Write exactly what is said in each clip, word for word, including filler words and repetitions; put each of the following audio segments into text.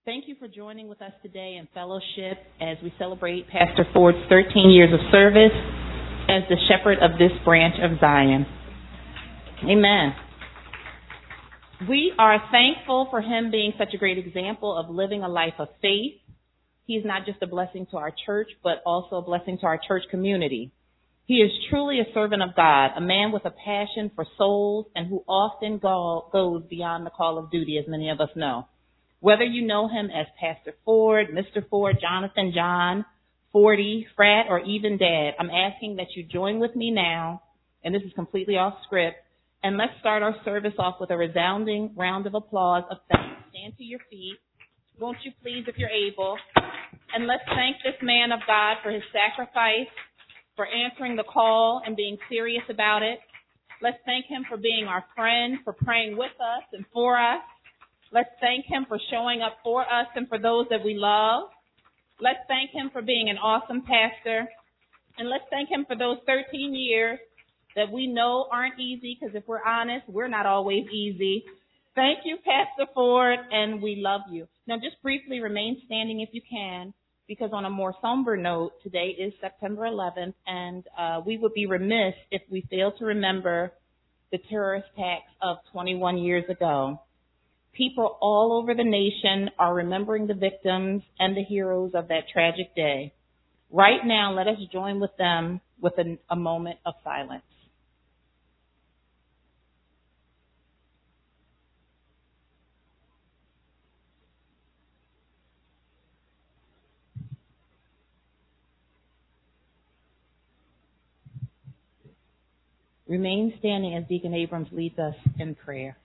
Thank you for joining with us today in fellowship as we celebrate Pastor Ford's thirteen years of service as the shepherd of this branch of Zion. Amen. We are thankful for him being such a great example of living a life of faith. He's not just a blessing to our church, but also a blessing to our church community. He is truly a servant of God, a man with a passion for souls and who often go, goes beyond the call of duty, as many of us know. Whether you know him as Pastor Ford, Mister Ford, Jonathan, John, Fordy, Frat, or even Dad, I'm asking that you join with me now, and this is completely off script, and let's start our service off with a resounding round of applause of thanks. Stand to your feet. Won't you please, if you're able, and let's thank this man of God for his sacrifice, for answering the call and being serious about it. Let's thank him for being our friend, for praying with us and for us. Let's thank him for showing up for us and for those that we love. Let's thank him for being an awesome pastor. And let's thank him for those thirteen years that we know aren't easy, because if we're honest, we're not always easy. Thank you, Pastor Ford, and we love you. Now, just briefly remain standing if you can, because on a more somber note, today is September eleventh, and uh, we would be remiss if we failed to remember the terrorist attacks of twenty-one years ago. People all over the nation are remembering the victims and the heroes of that tragic day. Right now, let us join with them with a, a moment of silence. Remain standing as Deacon Abrams leads us in prayer.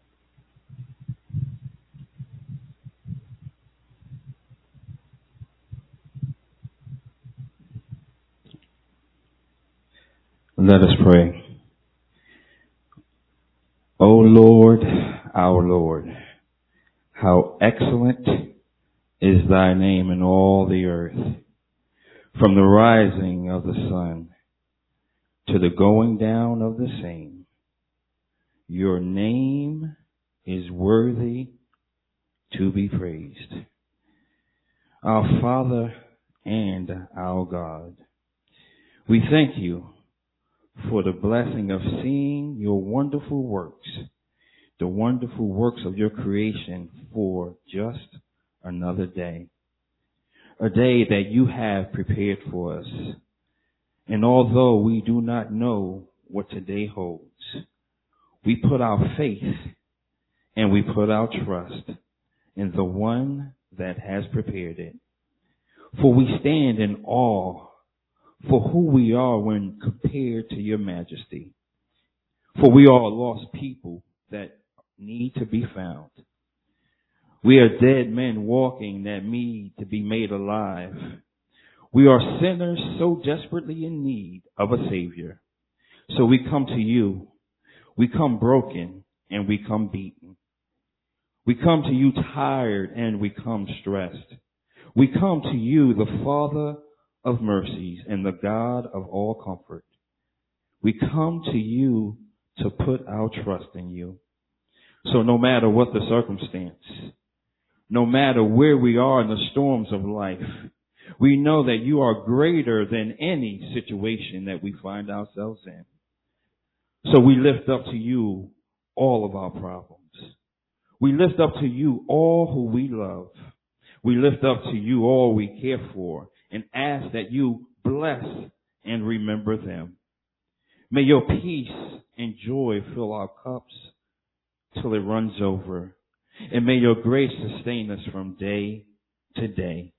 Let us pray. O Lord, our Lord, how excellent is thy name in all the earth. From the rising of the sun to the going down of the same, your name is worthy to be praised. Our Father and our God, we thank you for the blessing of seeing your wonderful works, the wonderful works of your creation for just another day, a day that you have prepared for us. And although we do not know what today holds, we put our faith and we put our trust in the one that has prepared it. For we stand in awe for who we are when compared to your majesty. For we are lost people that need to be found. We are dead men walking that need to be made alive. We are sinners so desperately in need of a Savior. So we come to you. We come broken and we come beaten. We come to you tired and we come stressed. We come to you, the Father of mercies and the God of all comfort. We come to you to put our trust in you. So no matter what the circumstance, no matter where we are in the storms of life, we know that you are greater than any situation that we find ourselves in. So we lift up to you all of our problems. We lift up to you all who we love. We lift up to you all we care for, and ask that you bless and remember them. May your peace and joy fill our cups till it runs over. And may your grace sustain us from day to day.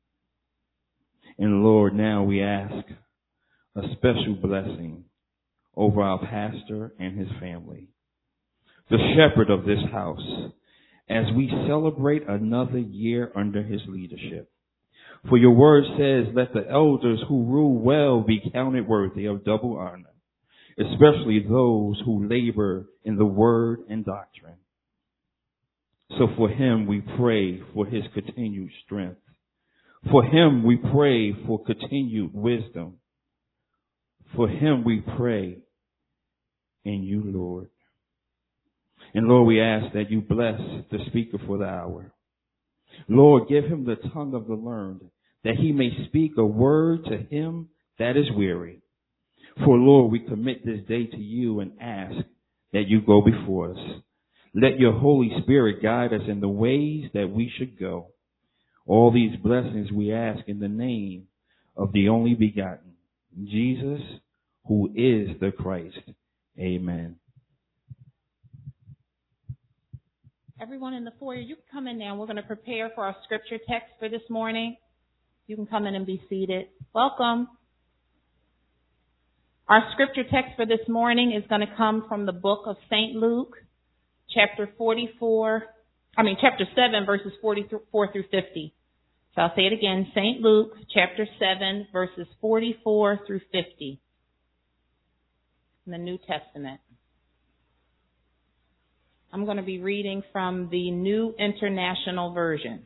And Lord, now we ask a special blessing over our pastor and his family, the shepherd of this house, as we celebrate another year under his leadership. For your word says, let the elders who rule well be counted worthy of double honor, especially those who labor in the word and doctrine. So for him we pray for his continued strength. For him we pray for continued wisdom. For him we pray in you, Lord. And Lord, we ask that you bless the speaker for the hour. Lord, give him the tongue of the learned, that he may speak a word to him that is weary. For, Lord, we commit this day to you and ask that you go before us. Let your Holy Spirit guide us in the ways that we should go. All these blessings we ask in the name of the only begotten, Jesus, who is the Christ. Amen. Everyone in the foyer, you can come in now. We're going to prepare for our scripture text for this morning. You can come in and be seated. Welcome. Our scripture text for this morning is going to come from the book of Saint Luke, chapter forty-four, I mean, chapter seven, verses forty-four through fifty. So I'll say it again, Saint Luke, chapter seven, verses forty-four through fifty in the New Testament. I'm going to be reading from the New International Version.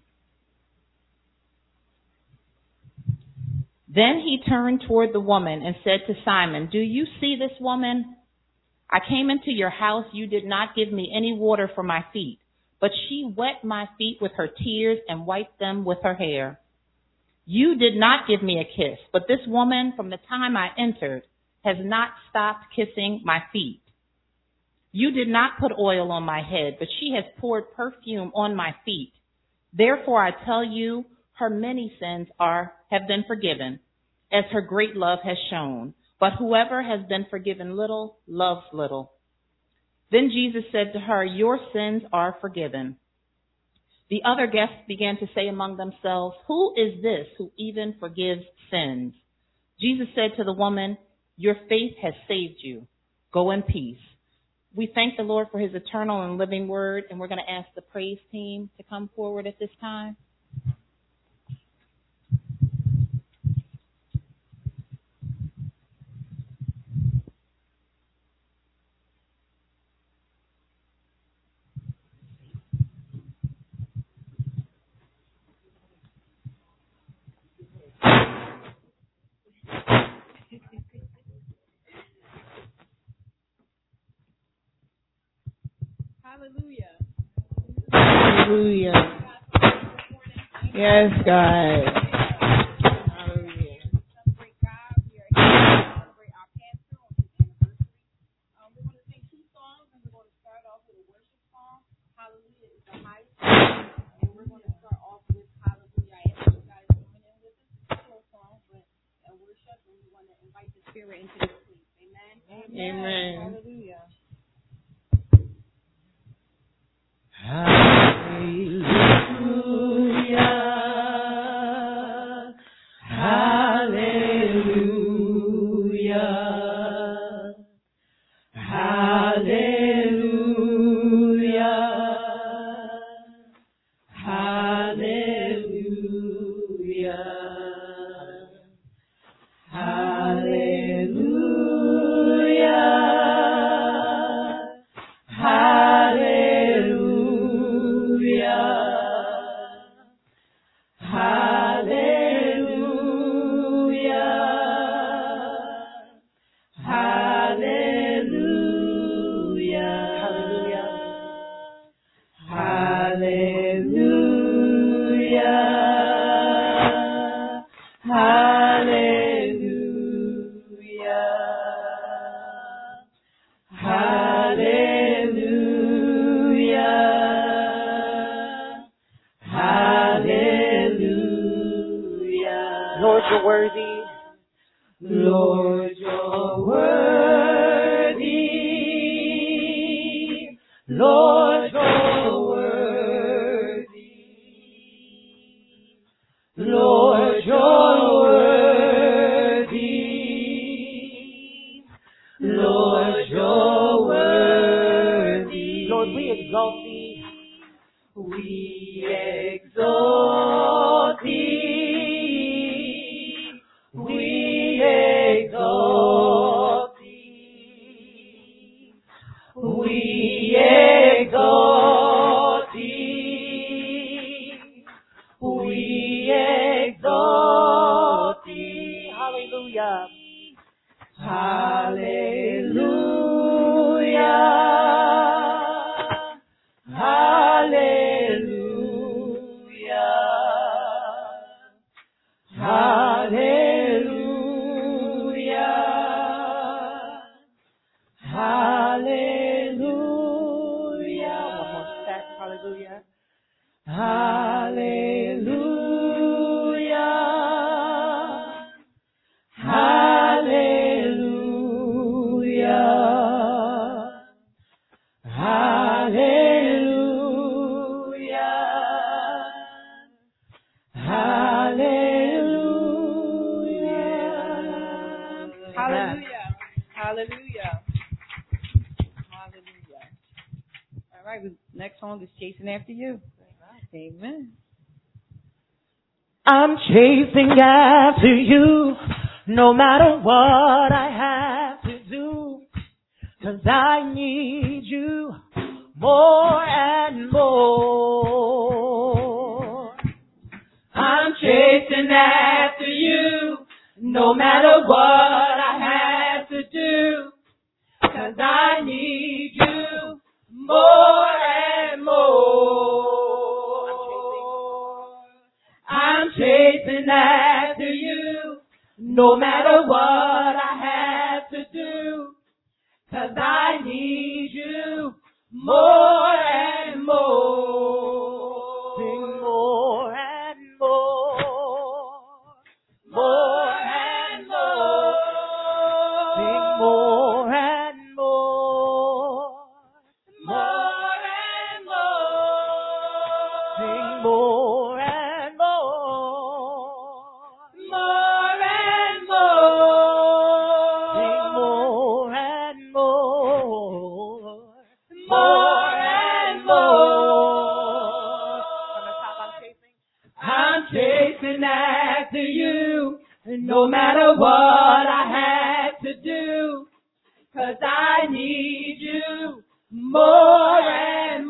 Then he turned toward the woman and said to Simon, "Do you see this woman? I came into your house. You did not give me any water for my feet, but she wet my feet with her tears and wiped them with her hair. You did not give me a kiss, but this woman, from the time I entered, has not stopped kissing my feet. You did not put oil on my head, but she has poured perfume on my feet. Therefore I tell you, her many sins are have been forgiven, as her great love has shown. But whoever has been forgiven little, loves little." Then Jesus said to her, "Your sins are forgiven." The other guests began to say among themselves, "Who is this who even forgives sins?" Jesus said to the woman, "Your faith has saved you. Go in peace." We thank the Lord for his eternal and living word, and we're going to ask the praise team to come forward at this time. Hallelujah. Hallelujah. Yes, God. Hallelujah. Celebrate God. We are here to celebrate our pastor on his anniversary. Um, we're going to sing two songs, and we're going to start off with a worship song. Hallelujah is the highest. And we're going to start off with Hallelujah. I ask you guys to join in with us. It's a slow song, but a worship, and we want to invite the Spirit into this place. Amen. Amen. Amen. Hallelujah. Hallelujah, hallelujah, hallelujah, hallelujah, Lord, you're worthy. Lord, you're worthy. Lord, you're worthy. Lord, you're worthy. Lord, you're worthy. Lord, we exalt thee. We exalt thee. We exalt thee. We exalt thee. We exalt thee. Hallelujah. Hallelujah. Hallelujah. Next song is Chasing After You. Amen. I'm chasing after you, no matter what I have to do, 'cause I need you more and more. I'm chasing after you, no matter what I have to do, 'cause I need you more and more. I'm chasing after you, no matter what I have to do, 'cause I need you more and more. Sing more and more, more and more. Sing more and more. More and more. Sing more and more. More and more. Sing more and more. More and more. From the top, I'm chasing. I'm chasing after you, no matter what I have to do, 'cause I need you more and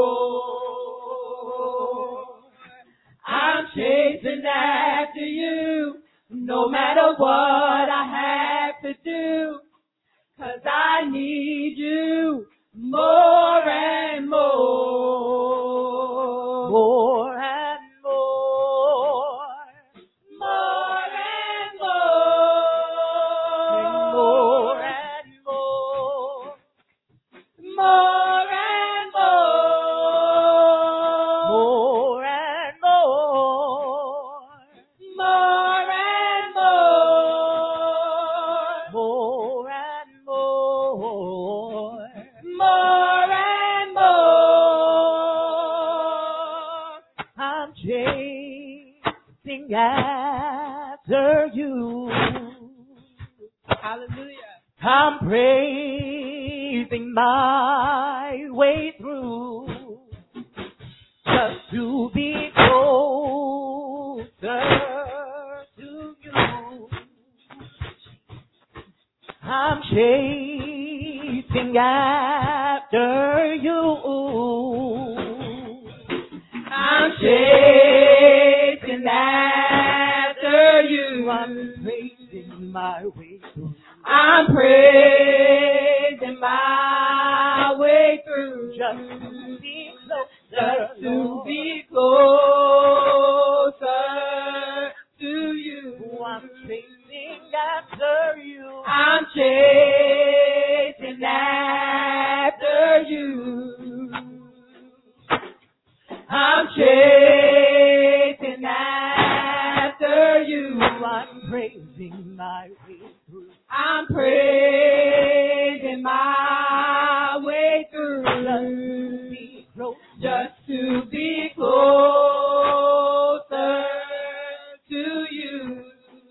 more. I'm chasing after you, no matter what I have to do, 'cause I need you more and more. More and more. More and more. More and more. More and more. More and more. More and more. More and more. More and more. I'm chasing after you. Hallelujah. I'm praising my way through just to be closer to you. I'm chasing after you. I'm chasing after you. I'm praising my way through. I'm praising my way through just to be closer, just to be closer to you. I'm chasing after you. I'm chasing after you. I'm chasing after you. I'm praising my way through. I'm praising my way through. Just to be closer to you.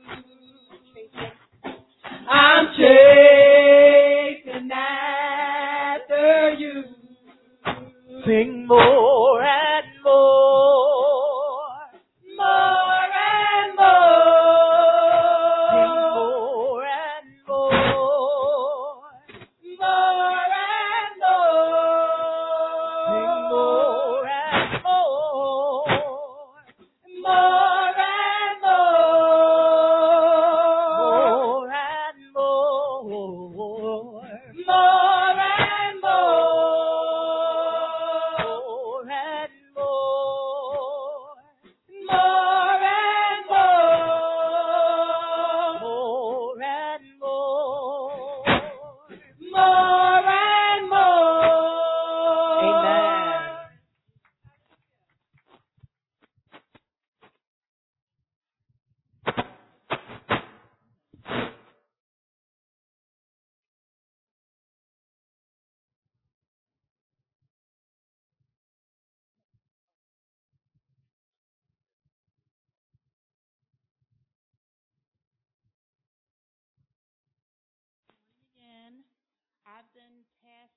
I'm chasing after you. Sing more and more. More and more. Sing more and more.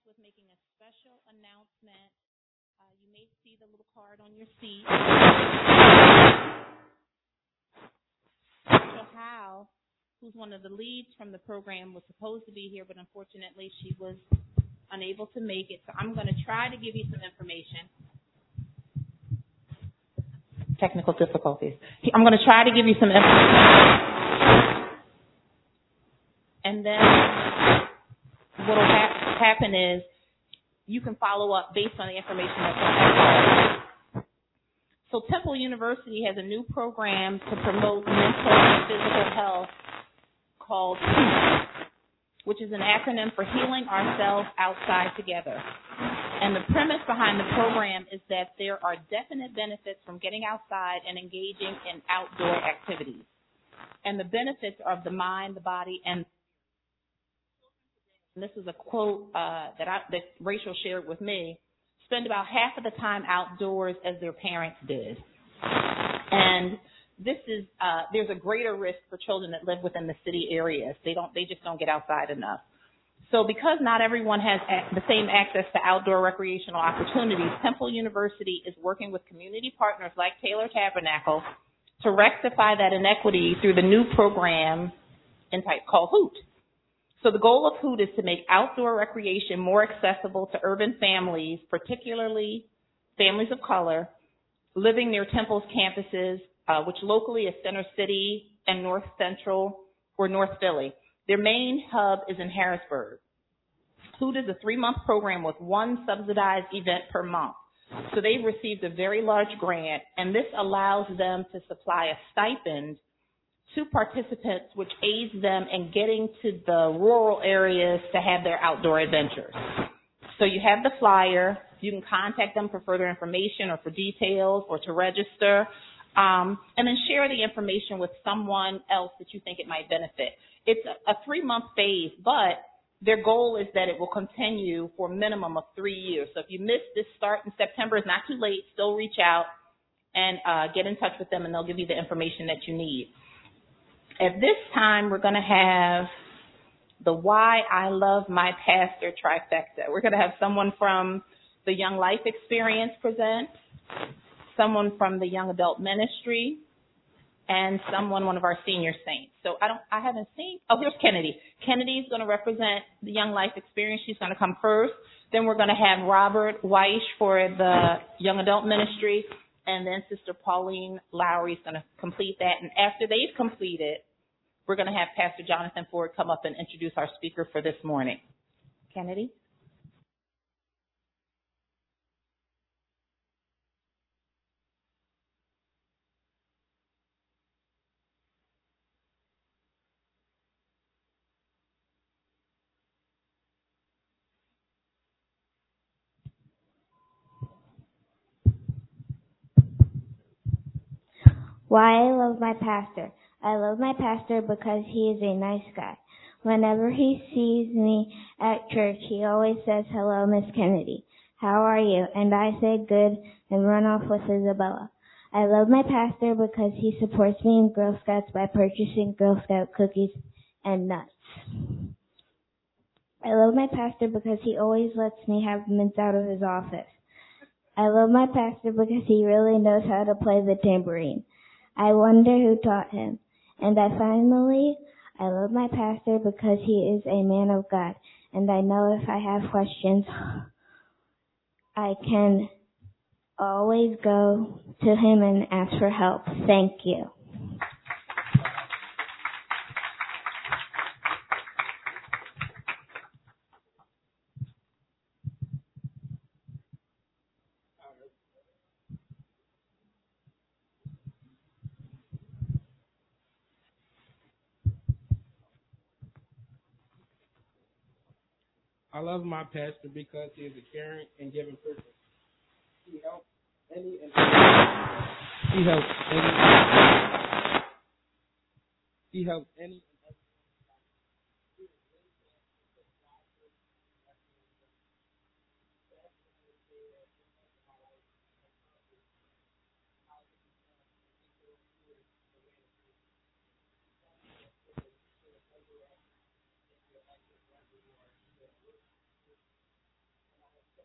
with making a special announcement. Uh, you may see the little card on your seat. Rachel Howe, who's one of the leads from the program, was supposed to be here, but unfortunately she was unable to make it. So I'm going to try to give you some information. Technical difficulties. I'm going to try to give you some information. And then what will ha- happen is you can follow up based on the information that's on. So Temple University has a new program to promote mental and physical health called HOOT, which is an acronym for Healing Ourselves Outside Together. And the premise behind the program is that there are definite benefits from getting outside and engaging in outdoor activities. And the benefits are of the mind, the body, and and this is a quote uh, that, I, that Rachel shared with me, spend about half of the time outdoors as their parents did. And this is, uh, there's a greater risk for children that live within the city areas. They don't, they just don't get outside enough. So because not everyone has the same access to outdoor recreational opportunities, Temple University is working with community partners like Taylor Tabernacle to rectify that inequity through the new program in type called HOOT. So the goal of HOOT is to make outdoor recreation more accessible to urban families, particularly families of color, living near Temple's campuses, uh, which locally is Center City and North Central or North Philly. Their main hub is in Harrisburg. HOOT is a three-month program with one subsidized event per month. So they've received a very large grant, and this allows them to supply a stipend to participants, which aids them in getting to the rural areas to have their outdoor adventures. So you have the flyer. You can contact them for further information or for details or to register, um, and then share the information with someone else that you think it might benefit. It's a, a three-month phase, but their goal is that it will continue for a minimum of three years. So if you miss this start in September, it's not too late. Still reach out and uh, get in touch with them, and they'll give you the information that you need. At this time, we're going to have the Why I Love My Pastor trifecta. We're going to have someone from the Young Life Experience present, someone from the Young Adult Ministry, and someone, one of our senior saints. So I don't, I haven't seen, oh, here's Kennedy. Kennedy's going to represent the Young Life Experience. She's going to come first. Then we're going to have Robert Weish for the Young Adult Ministry, and then Sister Pauline Lowry is going to complete that. And after they've completed, we're going to have Pastor Jonathan Ford come up and introduce our speaker for this morning. Kennedy? Why I love my pastor. I love my pastor because he is a nice guy. Whenever he sees me at church, he always says, "Hello, Miss Kennedy. How are you?" And I say, "Good," and run off with Isabella. I love my pastor because he supports me in Girl Scouts by purchasing Girl Scout cookies and nuts. I love my pastor because he always lets me have mints out of his office. I love my pastor because he really knows how to play the tambourine. I wonder who taught him. And I finally, I love my pastor because he is a man of God. And I know if I have questions, I can always go to him and ask for help. Thank you. I love my pastor because he is a caring and giving person. He helps any and he helps any he helps any and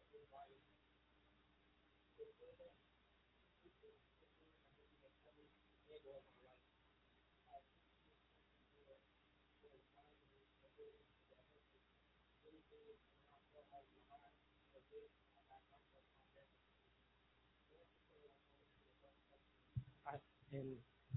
And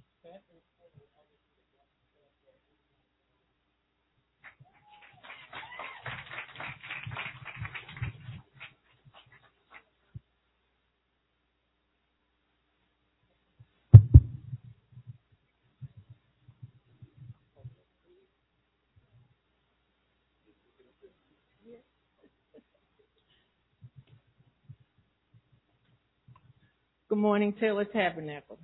good morning, Taylor Tabernacle.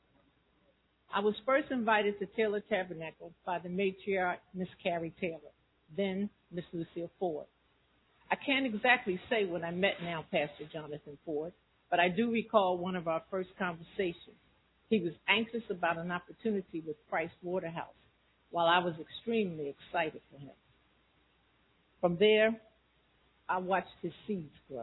I was first invited to Taylor Tabernacle by the matriarch, Miss Carrie Taylor, then Miss Lucille Ford. I can't exactly say when I met now Pastor Jonathan Ford, but I do recall one of our first conversations. He was anxious about an opportunity with Christ Waterhouse, while I was extremely excited for him. From there, I watched his seeds grow.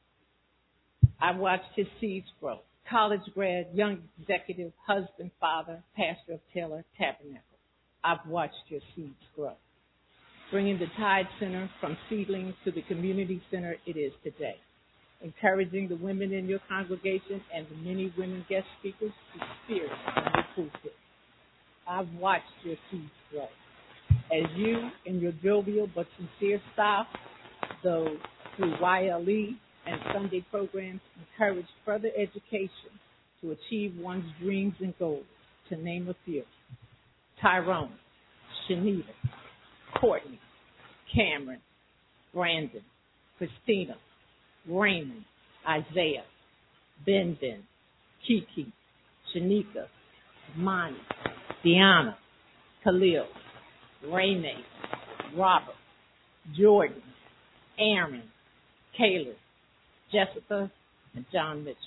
I watched his seeds grow. College grad, young executive, husband, father, pastor of Taylor Tabernacle. I've watched your seeds grow. Bringing the Tide Center from seedlings to the community center it is today. Encouraging the women in your congregation and the many women guest speakers to spirit and your pulpit. I've watched your seeds grow. As you, in your jovial but sincere style, though through Y L E and Sunday programs, encourage further education to achieve one's dreams and goals, to name a few. Tyrone, Shanita, Courtney, Cameron, Brandon, Christina, Raymond, Isaiah, Ben Ben, Kiki, Shanika, Monty, Deanna, Khalil, Rayme, Robert, Jordan, Aaron, Caleb, Jessica, and John Mitchell.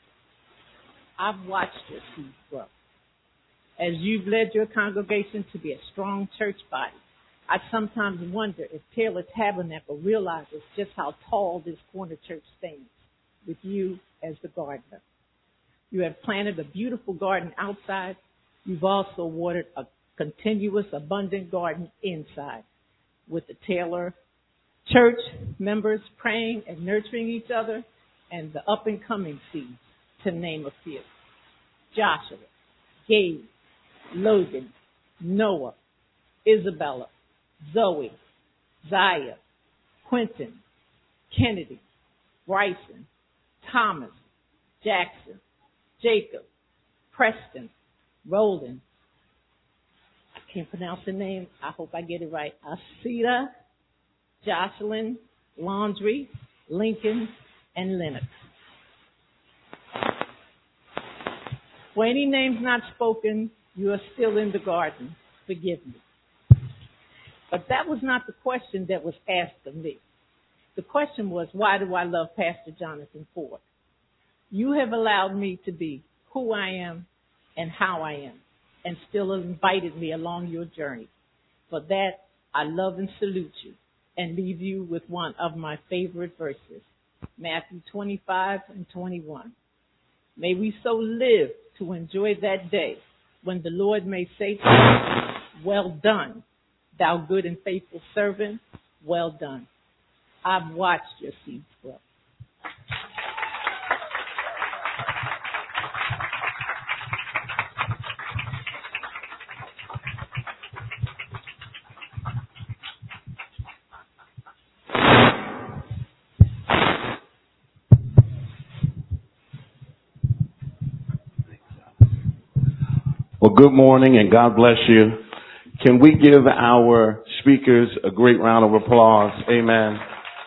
I've watched your seeds grow. As you've led your congregation to be a strong church body, I sometimes wonder if Taylor Tabernacle realizes just how tall this corner church stands, with you as the gardener. You have planted a beautiful garden outside. You've also watered a continuous, abundant garden inside, with the Taylor church members praying and nurturing each other, and the up-and-coming seeds, to name a few. Joshua, Gabe, Logan, Noah, Isabella, Zoe, Zaya, Quentin, Kennedy, Bryson, Thomas, Jackson, Jacob, Preston, Roland. I can't pronounce the name. I hope I get it right. Asita, Jocelyn, Laundry, Lincoln, and Lennox. For any names not spoken, you are still in the garden. Forgive me. But that was not the question that was asked of me. The question was, why do I love Pastor Jonathan Ford? You have allowed me to be who I am and how I am, and still invited me along your journey. For that, I love and salute you, and leave you with one of my favorite verses, Matthew twenty-five and twenty-one. May we so live to enjoy that day when the Lord may say to us, well done, thou good and faithful servant, well done. I've watched your seeds grow. Well, good morning and God bless you. Can we give our speakers a great round of applause? Amen.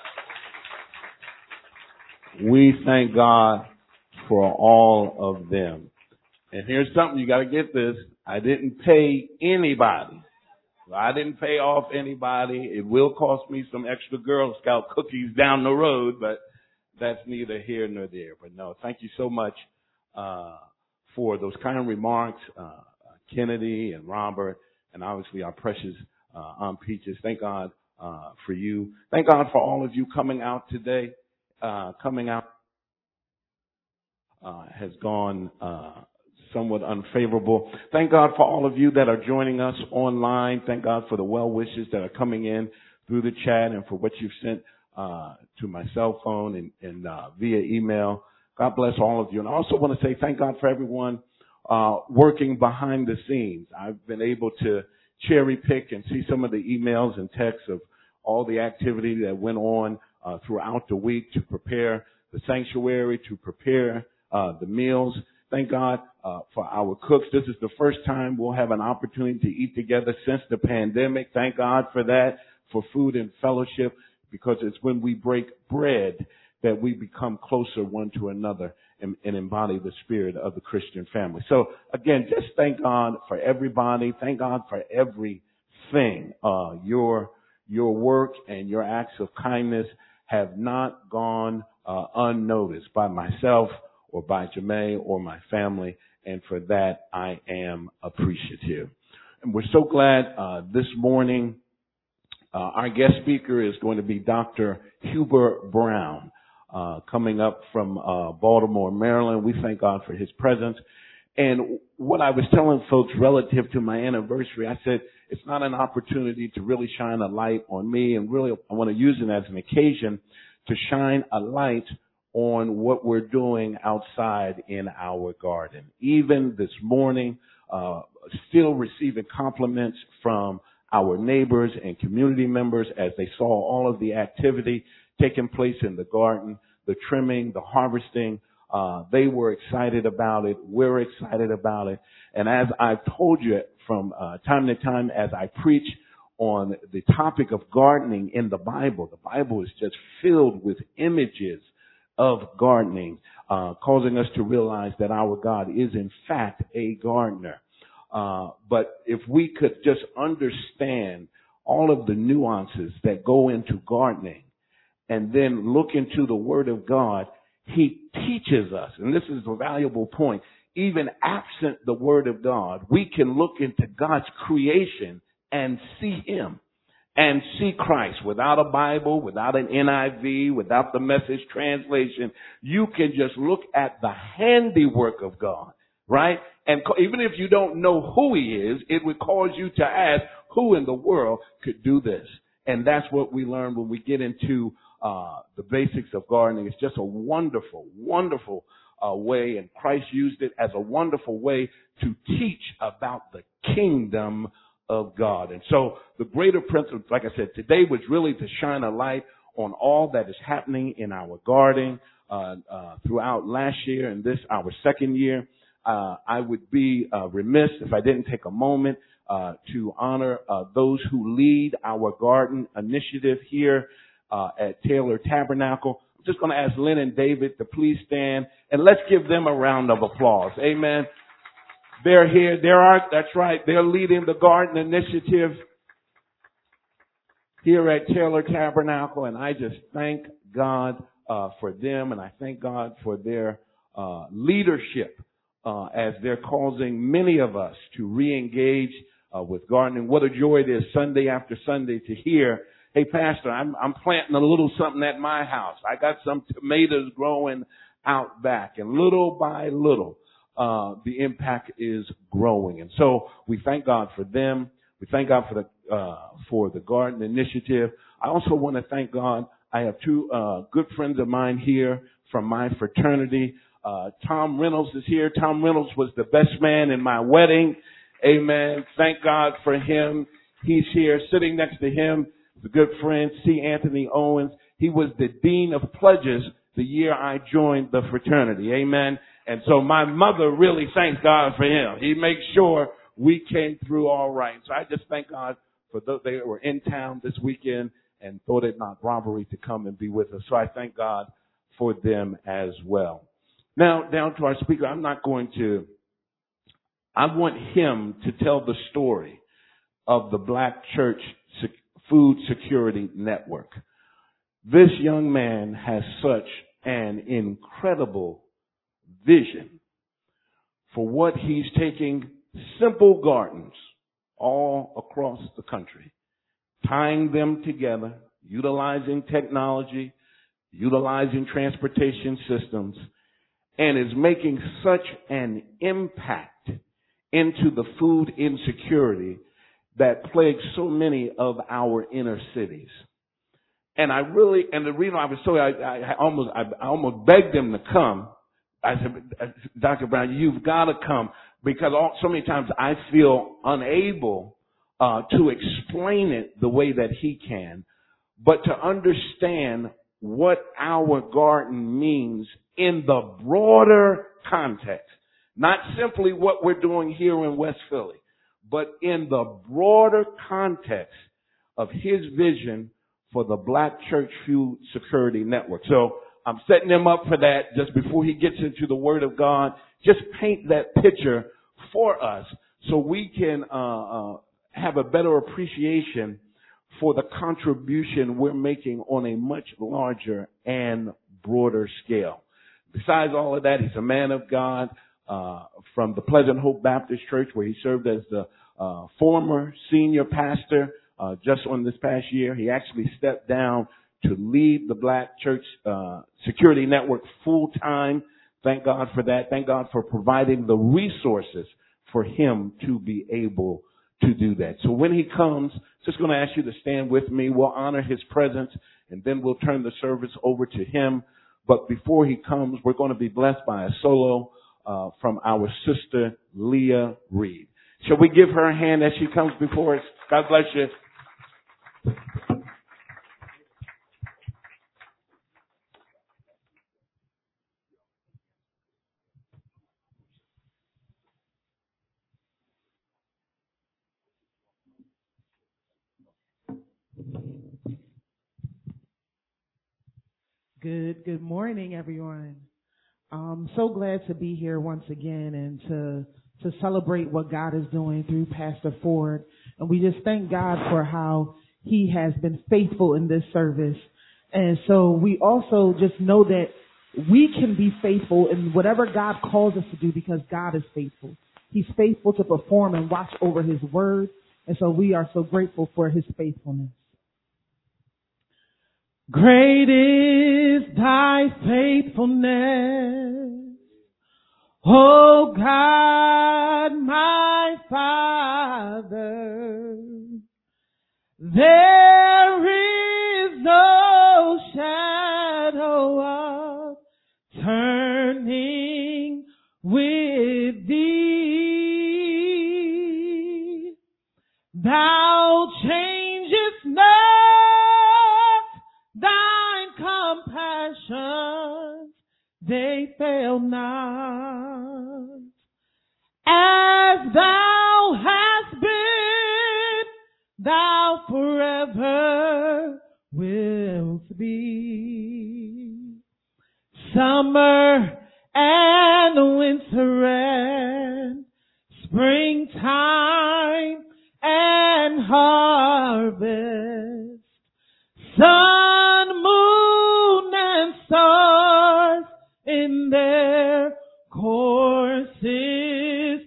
We thank God for all of them. And here's something, you got to get this. I didn't pay anybody. I didn't pay off anybody. It will cost me some extra Girl Scout cookies down the road, but that's neither here nor there. But no, thank you so much uh, for those kind remarks, uh, Kennedy and Robert, and obviously our precious uh, Aunt Peaches. Thank God uh, for you. Thank God for all of you coming out today. uh, coming out uh, has gone uh, somewhat unfavorable. Thank God for all of you that are joining us online. Thank God for the well wishes that are coming in through the chat and for what you've sent uh, to my cell phone and, and uh, via email. God bless all of you. And I also want to say thank God for everyone uh, working behind the scenes. I've been able to cherry pick and see some of the emails and texts of all the activity that went on uh, throughout the week to prepare the sanctuary, to prepare uh, the meals. Thank God uh, for our cooks. This is the first time we'll have an opportunity to eat together since the pandemic. Thank God for that, for food and fellowship, because it's when we break bread that we become closer one to another and, and embody the spirit of the Christian family. So again, just thank God for everybody. Thank God for everything. Uh, your, your work and your acts of kindness have not gone uh, unnoticed by myself or by Jermaine or my family. And for that, I am appreciative. And we're so glad uh, this morning uh, our guest speaker is going to be Doctor Huber Brown. Uh, coming up from uh, Baltimore, Maryland. We thank God for his presence. And what I was telling folks relative to my anniversary, I said it's not an opportunity to really shine a light on me, and really I want to use it as an occasion to shine a light on what we're doing outside in our garden. Even this morning, uh, still receiving compliments from our neighbors and community members as they saw all of the activity taking place in the garden, the trimming, the harvesting. Uh, they were excited about it. We're excited about it. And as I've told you from uh, time to time as I preach on the topic of gardening in the Bible, the Bible is just filled with images of gardening, uh, causing us to realize that our God is in fact a gardener. Uh, but if we could just understand all of the nuances that go into gardening, and then look into the Word of God, He teaches us, and this is a valuable point, even absent the Word of God, we can look into God's creation and see Him and see Christ. Without a Bible, without an N I V, without the Message translation, you can just look at the handiwork of God, right? And even if you don't know who He is, it would cause you to ask, who in the world could do this? And that's what we learn when we get into Uh, the basics of gardening. It's just a wonderful, wonderful uh, way, and Christ used it as a wonderful way to teach about the kingdom of God. And so the greater principle, like I said, today was really to shine a light on all that is happening in our garden uh, uh, throughout last year and this, our second year. Uh, I would be uh, remiss if I didn't take a moment uh, to honor uh, those who lead our garden initiative here Uh, at Taylor Tabernacle. I'm just going to ask Lynn and David to please stand, and let's give them a round of applause. Amen. They're here. There are, that's right. They're leading the garden initiative here at Taylor Tabernacle, and I just thank God uh, for them, and I thank God for their uh, leadership uh, as they're causing many of us to re-engage uh, with gardening. What a joy it is Sunday after Sunday to hear, hey, Pastor, I'm, I'm planting a little something at my house. I got some tomatoes growing out back. And little by little, uh, the impact is growing. And so we thank God for them. We thank God for the, uh, for the garden initiative. I also want to thank God. I have two, uh, good friends of mine here from my fraternity. Uh, Tom Reynolds is here. Tom Reynolds was the best man in my wedding. Amen. Thank God for him. He's here. Sitting next to him, the good friend, C. Anthony Owens. He was the Dean of Pledges the year I joined the fraternity. Amen. And so my mother really thanks God for him. He makes sure we came through all right. So I just thank God for those they were in town this weekend and thought it not robbery to come and be with us. So I thank God for them as well. Now, down to our speaker, I'm not going to, I want him to tell the story of the Black Church Food Security Network. This young man has such an incredible vision for what he's taking simple gardens all across the country, tying them together, utilizing technology, utilizing transportation systems, and is making such an impact into the food insecurity that plagues so many of our inner cities. And I really, and the reason I was so, I, I almost, I, I almost begged them to come. I said, Doctor Brown, you've got to come, because all, so many times I feel unable uh, to explain it the way that he can, but to understand what our garden means in the broader context, not simply what we're doing here in West Philly, but in the broader context of his vision for the Black Church Food Security Network. So I'm setting him up for that just before he gets into the Word of God. Just paint that picture for us so we can uh, uh, have a better appreciation for the contribution we're making on a much larger and broader scale. Besides all of that, he's a man of God uh, from the Pleasant Hope Baptist Church, where he served as the uh, former senior pastor uh, just on this past year. He actually stepped down to lead the Black Church uh, Security Network full time. Thank God for that. Thank God for providing the resources for him to be able to do that. So when he comes, just going to ask you to stand with me. We'll honor his presence, and then we'll turn the service over to him. But before he comes, we're going to be blessed by a solo uh, from our sister, Leah Reed. Shall we give her a hand as she comes before us? God bless you. Good, good morning, everyone. I'm so glad to be here once again and to to celebrate what God is doing through Pastor Ford. And we just thank God for how he has been faithful in this service. And so we also just know that we can be faithful in whatever God calls us to do, because God is faithful. He's faithful to perform and watch over his word. And so we are so grateful for his faithfulness. Great is thy faithfulness, O God, my Father. There is no shadow of turning with thee. Thou changest not, thine compassions, they fail not. As thou hast been, thou forever wilt be. Summer and winter and springtime and harvest, sun, moon, and stars in their courses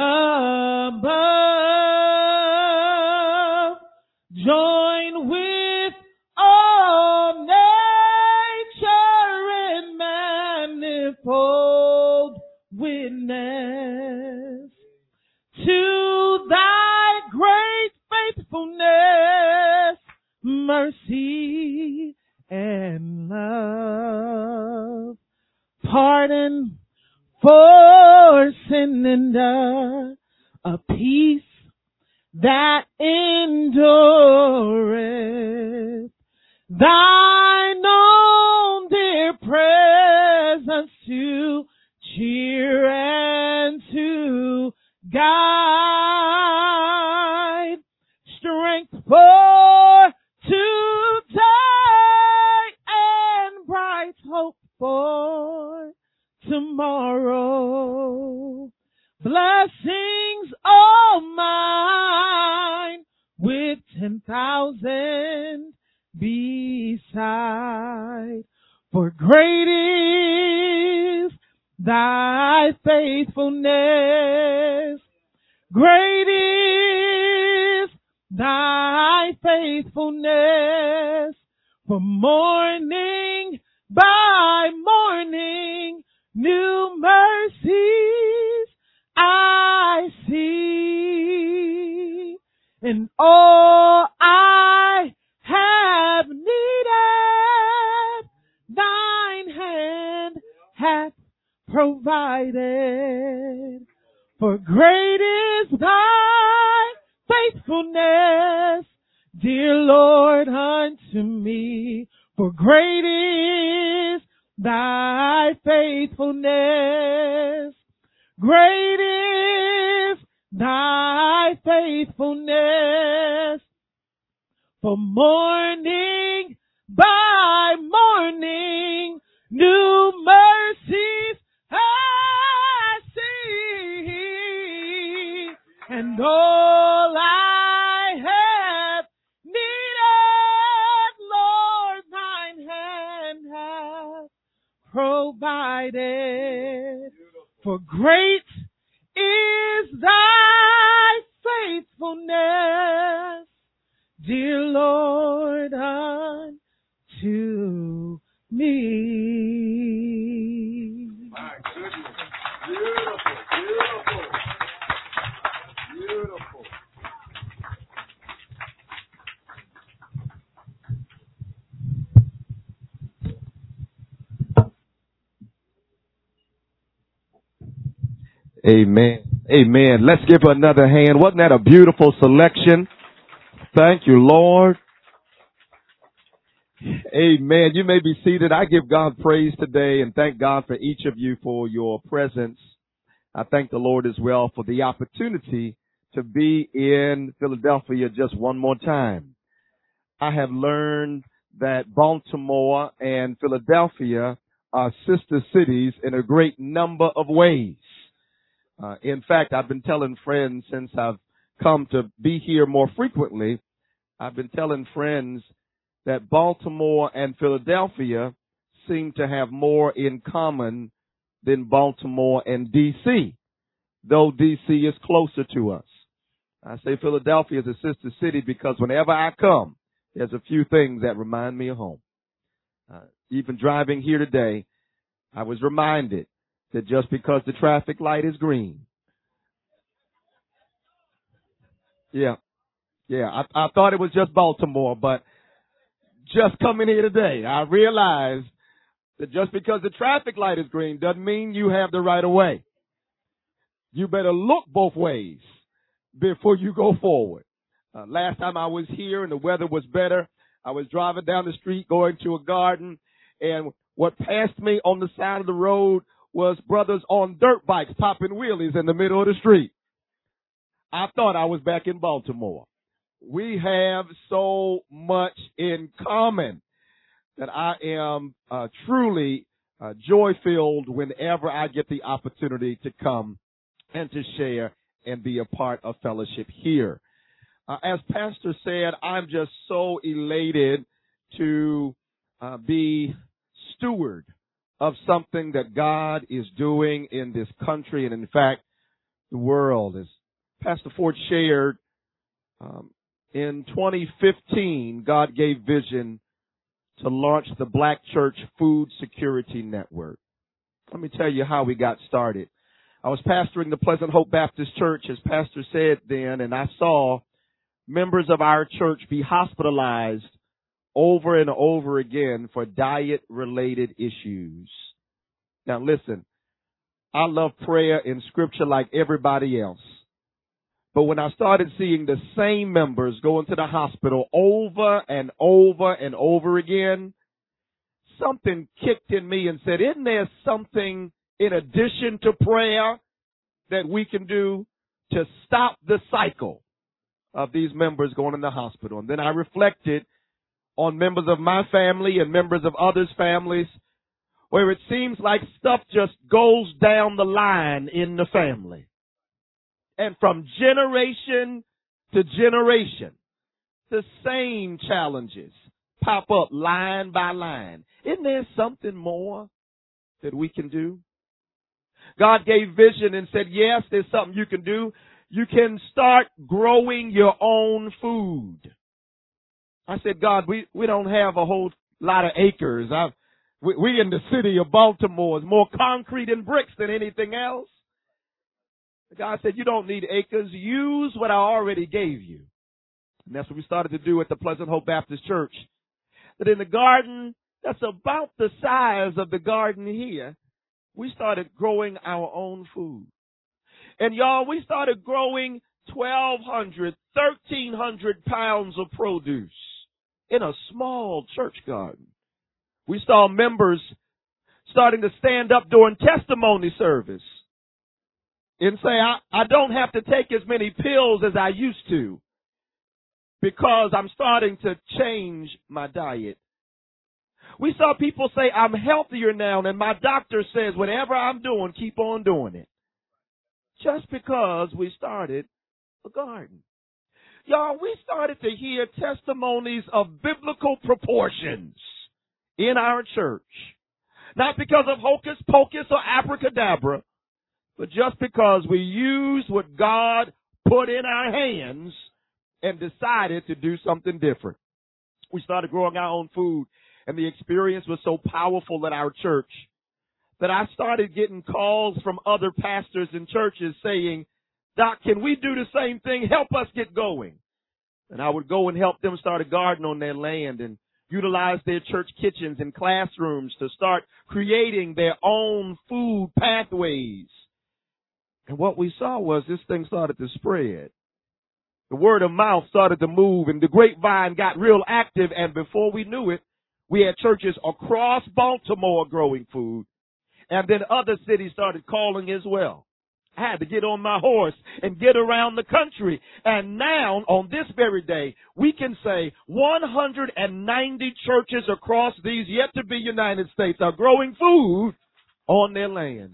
above, join with all nature in manifold witness to thy great faithfulness, mercy, and love. Pardon for sin and a, a peace that endureth. Thine own dear presence to cheer and to guide. Strength for today and bright hope for tomorrow. Blessings all mine with ten thousand beside. For great is thy faithfulness. Great is thy faithfulness. From morning new mercies I see, and all I have needed, thine hand hath provided. For great is thy faithfulness, dear Lord, unto me. For great is thy faithfulness. Great is thy faithfulness. For morning by morning, new mercies I see, and all I have needed, Lord, thine hand hath provided. For great is thy faithfulness, dear Lord, unto me. My goodness. Beautiful, beautiful. Beautiful. Amen. Amen. Let's give her another hand. Wasn't that a beautiful selection? Thank you, Lord. Amen. You may be seated. I give God praise today and thank God for each of you for your presence. I thank the Lord as well for the opportunity to be in Philadelphia just one more time. I have learned that Baltimore and Philadelphia are sister cities in a great number of ways. Uh, in fact, I've been telling friends since I've come to be here more frequently, I've been telling friends that Baltimore and Philadelphia seem to have more in common than Baltimore and D C, though D C is closer to us. I say Philadelphia is a sister city because whenever I come, there's a few things that remind me of home. Uh, even driving here today, I was reminded that just because the traffic light is green. Yeah, yeah, I, I thought it was just Baltimore, but just coming here today, I realized that just because the traffic light is green doesn't mean you have the right of way. You better look both ways before you go forward. Uh, last time I was here and the weather was better, I was driving down the street going to a garden, and what passed me on the side of the road was brothers on dirt bikes popping wheelies in the middle of the street. I thought I was back in Baltimore. We have so much in common that I am uh, truly uh, joy-filled whenever I get the opportunity to come and to share and be a part of fellowship here. Uh, as Pastor said, I'm just so elated to uh, be steward of something that God is doing in this country and, in fact, the world. As Pastor Ford shared, um, in twenty fifteen, God gave vision to launch the Black Church Food Security Network. Let me tell you how we got started. I was pastoring the Pleasant Hope Baptist Church, as Pastor said then, and I saw members of our church be hospitalized over and over again for diet-related issues. Now listen, I love prayer and scripture like everybody else. But when I started seeing the same members go into the hospital over and over and over again, something kicked in me and said, isn't there something in addition to prayer that we can do to stop the cycle of these members going in the hospital? And then I reflected on members of my family and members of others' families where it seems like stuff just goes down the line in the family. And from generation to generation, the same challenges pop up line by line. Isn't there something more that we can do? God gave vision and said, yes, there's something you can do. You can start growing your own food. I said, God, we, we don't have a whole lot of acres. I've We, we in the city of Baltimore. It's more concrete and bricks than anything else. God said, you don't need acres. Use what I already gave you. And that's what we started to do at the Pleasant Hope Baptist Church. That in the garden that's about the size of the garden here, we started growing our own food. And y'all, we started growing twelve hundred, thirteen hundred pounds of produce in a small church garden. We saw members starting to stand up during testimony service and say, I, I don't have to take as many pills as I used to because I'm starting to change my diet. We saw people say, I'm healthier now, and my doctor says, whatever I'm doing, keep on doing it. Just because we started a garden. Y'all, we started to hear testimonies of biblical proportions in our church. Not because of hocus pocus or abracadabra, but just because we used what God put in our hands and decided to do something different. We started growing our own food, and the experience was so powerful at our church that I started getting calls from other pastors and churches saying, Doc, can we do the same thing? Help us get going. And I would go and help them start a garden on their land and utilize their church kitchens and classrooms to start creating their own food pathways. And what we saw was this thing started to spread. The word of mouth started to move, and the grapevine got real active, and before we knew it, we had churches across Baltimore growing food, and then other cities started calling as well. I had to get on my horse and get around the country, and now, on this very day, we can say one hundred ninety churches across these yet-to-be United States are growing food on their land.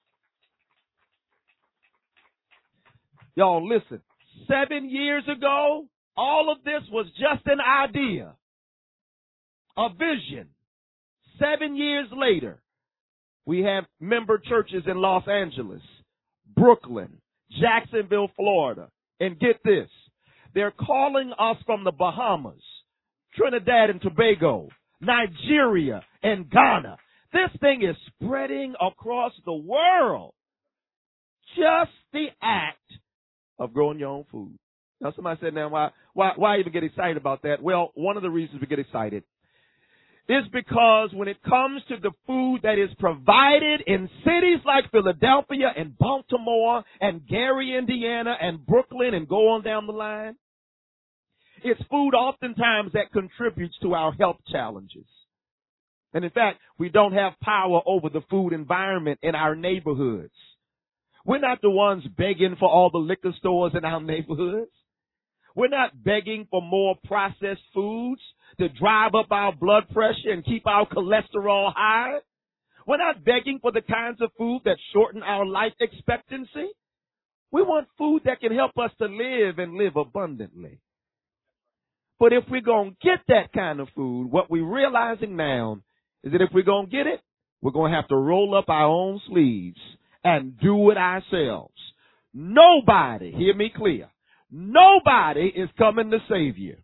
Y'all, listen. Seven years ago, all of this was just an idea, a vision. Seven years later, we have member churches in Los Angeles, Brooklyn, Jacksonville, Florida. And get this, they're calling us from the Bahamas, Trinidad and Tobago, Nigeria, and Ghana. This thing is spreading across the world. Just the act of growing your own food. Now, somebody said, now, why, why, why even get excited about that? Well, one of the reasons we get excited is because when it comes to the food that is provided in cities like Philadelphia and Baltimore and Gary, Indiana, and Brooklyn, and go on down the line, it's food oftentimes that contributes to our health challenges. And in fact, we don't have power over the food environment in our neighborhoods. We're not the ones begging for all the liquor stores in our neighborhoods. We're not begging for more processed foods to drive up our blood pressure and keep our cholesterol high. We're not begging for the kinds of food that shorten our life expectancy. We want food that can help us to live and live abundantly. But if we're going to get that kind of food, what we're realizing now is that if we're going to get it, we're going to have to roll up our own sleeves and do it ourselves. Nobody, hear me clear, nobody is coming to save you.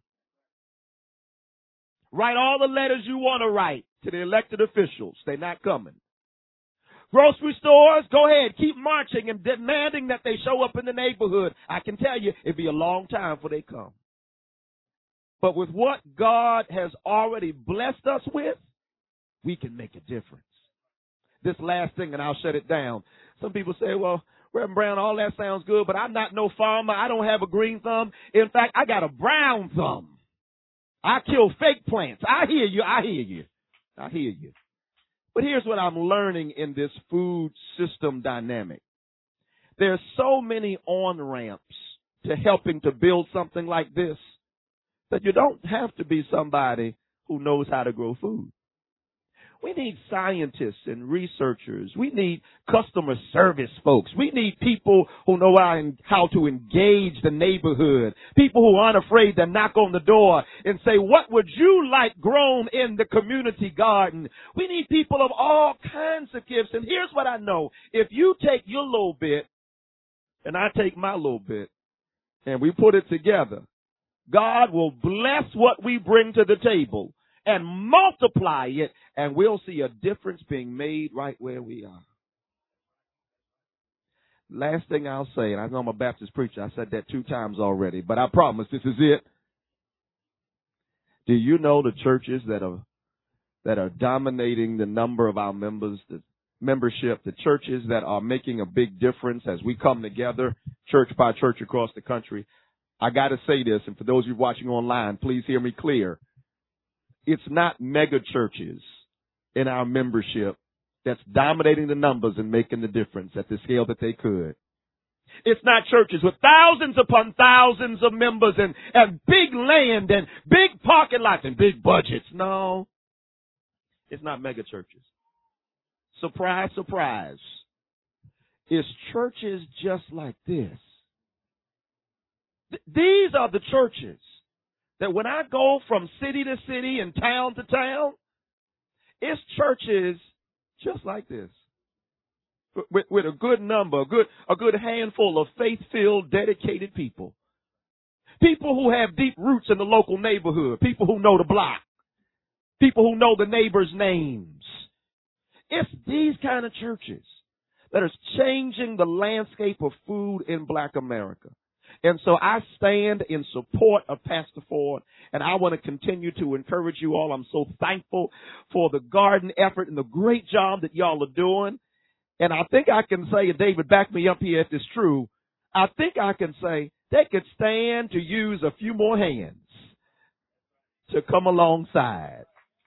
Write all the letters you want to write to the elected officials. They're not coming. Grocery stores, go ahead, keep marching and demanding that they show up in the neighborhood. I can tell you, it'll be a long time before they come. But with what God has already blessed us with, we can make a difference. This last thing, and I'll shut it down. Some people say, well, Reverend Brown, all that sounds good, but I'm not no farmer. I don't have a green thumb. In fact, I got a brown thumb. I kill fake plants. I hear you. I hear you. I hear you. But here's what I'm learning in this food system dynamic. There's so many on-ramps to helping to build something like this that you don't have to be somebody who knows how to grow food. We need scientists and researchers. We need customer service folks. We need people who know how to engage the neighborhood. People who aren't afraid to knock on the door and say, what would you like grown in the community garden? We need people of all kinds of gifts. And here's what I know. If you take your little bit and I take my little bit and we put it together, God will bless what we bring to the table. and multiply it, and we'll see a difference being made right where we are. Last thing I'll say, and I know I'm a Baptist preacher, I said that two times already, but I promise this is it. Do you know the churches that are that are dominating the number of our members, the membership, the churches that are making a big difference as we come together, church by church across the country? I got to say this, and for those of you watching online, please hear me clear. It's not mega churches in our membership that's dominating the numbers and making the difference at the scale that they could. It's not churches with thousands upon thousands of members and, and big land and big parking lots and big budgets. No, it's not mega churches. Surprise, surprise. It's churches just like this. Th- these are the churches that when I go from city to city and town to town, it's churches just like this. With, with a good number, a good, a good handful of faith-filled, dedicated people. People who have deep roots in the local neighborhood. People who know the block. People who know the neighbors' names. It's these kind of churches that are changing the landscape of food in Black America. And so I stand in support of Pastor Ford, and I want to continue to encourage you all. I'm so thankful for the garden effort and the great job that y'all are doing. And I think I can say, and David, back me up here if it's true, I think I can say they could stand to use a few more hands to come alongside.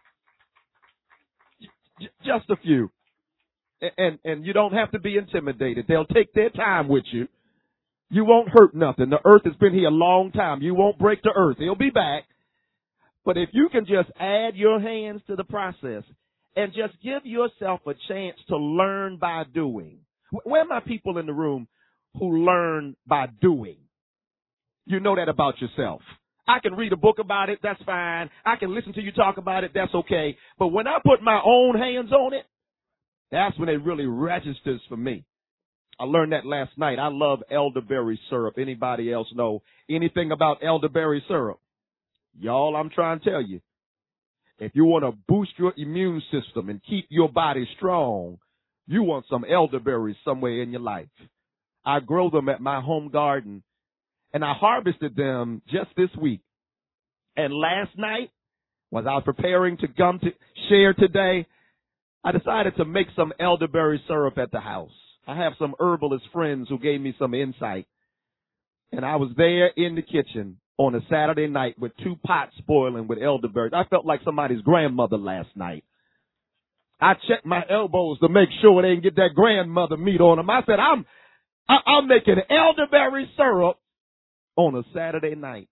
J- just a few. And, and, and you don't have to be intimidated. They'll take their time with you. You won't hurt nothing. The earth has been here a long time. You won't break the earth. He'll be back. But if you can just add your hands to the process, and just give yourself a chance to learn by doing. Where are my people in the room who learn by doing? You know that about yourself. I can read a book about it, that's fine. I can listen to you talk about it, that's okay. But when I put my own hands on it, that's when it really registers for me. I learned that last night. I love elderberry syrup. Anybody else know anything about elderberry syrup? Y'all, I'm trying to tell you. If you want to boost your immune system and keep your body strong, you want some elderberries somewhere in your life. I grow them at my home garden, and I harvested them just this week. And last night, as I was preparing to come to share today, I decided to make some elderberry syrup at the house. I have some herbalist friends who gave me some insight. And I was there in the kitchen on a Saturday night with two pots boiling with elderberries. I felt like somebody's grandmother last night. I checked my elbows to make sure they didn't get that grandmother meat on them. I said, I'm, I, I'm making elderberry syrup on a Saturday night.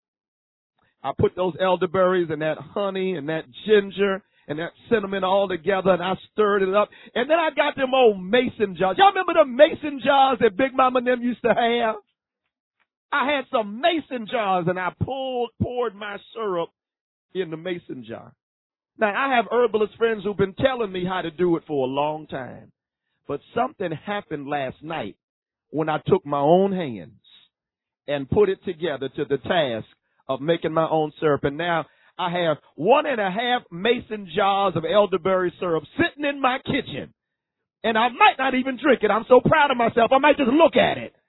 I put those elderberries and that honey and that ginger and that cinnamon all together, and I stirred it up. And then I got them old mason jars. Y'all remember the mason jars that Big Mama and them used to have? I had some mason jars, and I pulled, poured my syrup in the mason jar. Now, I have herbalist friends who've been telling me how to do it for a long time. But something happened last night when I took my own hands and put it together to the task of making my own syrup. And now I have one and a half mason jars of elderberry syrup sitting in my kitchen. And I might not even drink it. I'm so proud of myself, I might just look at it.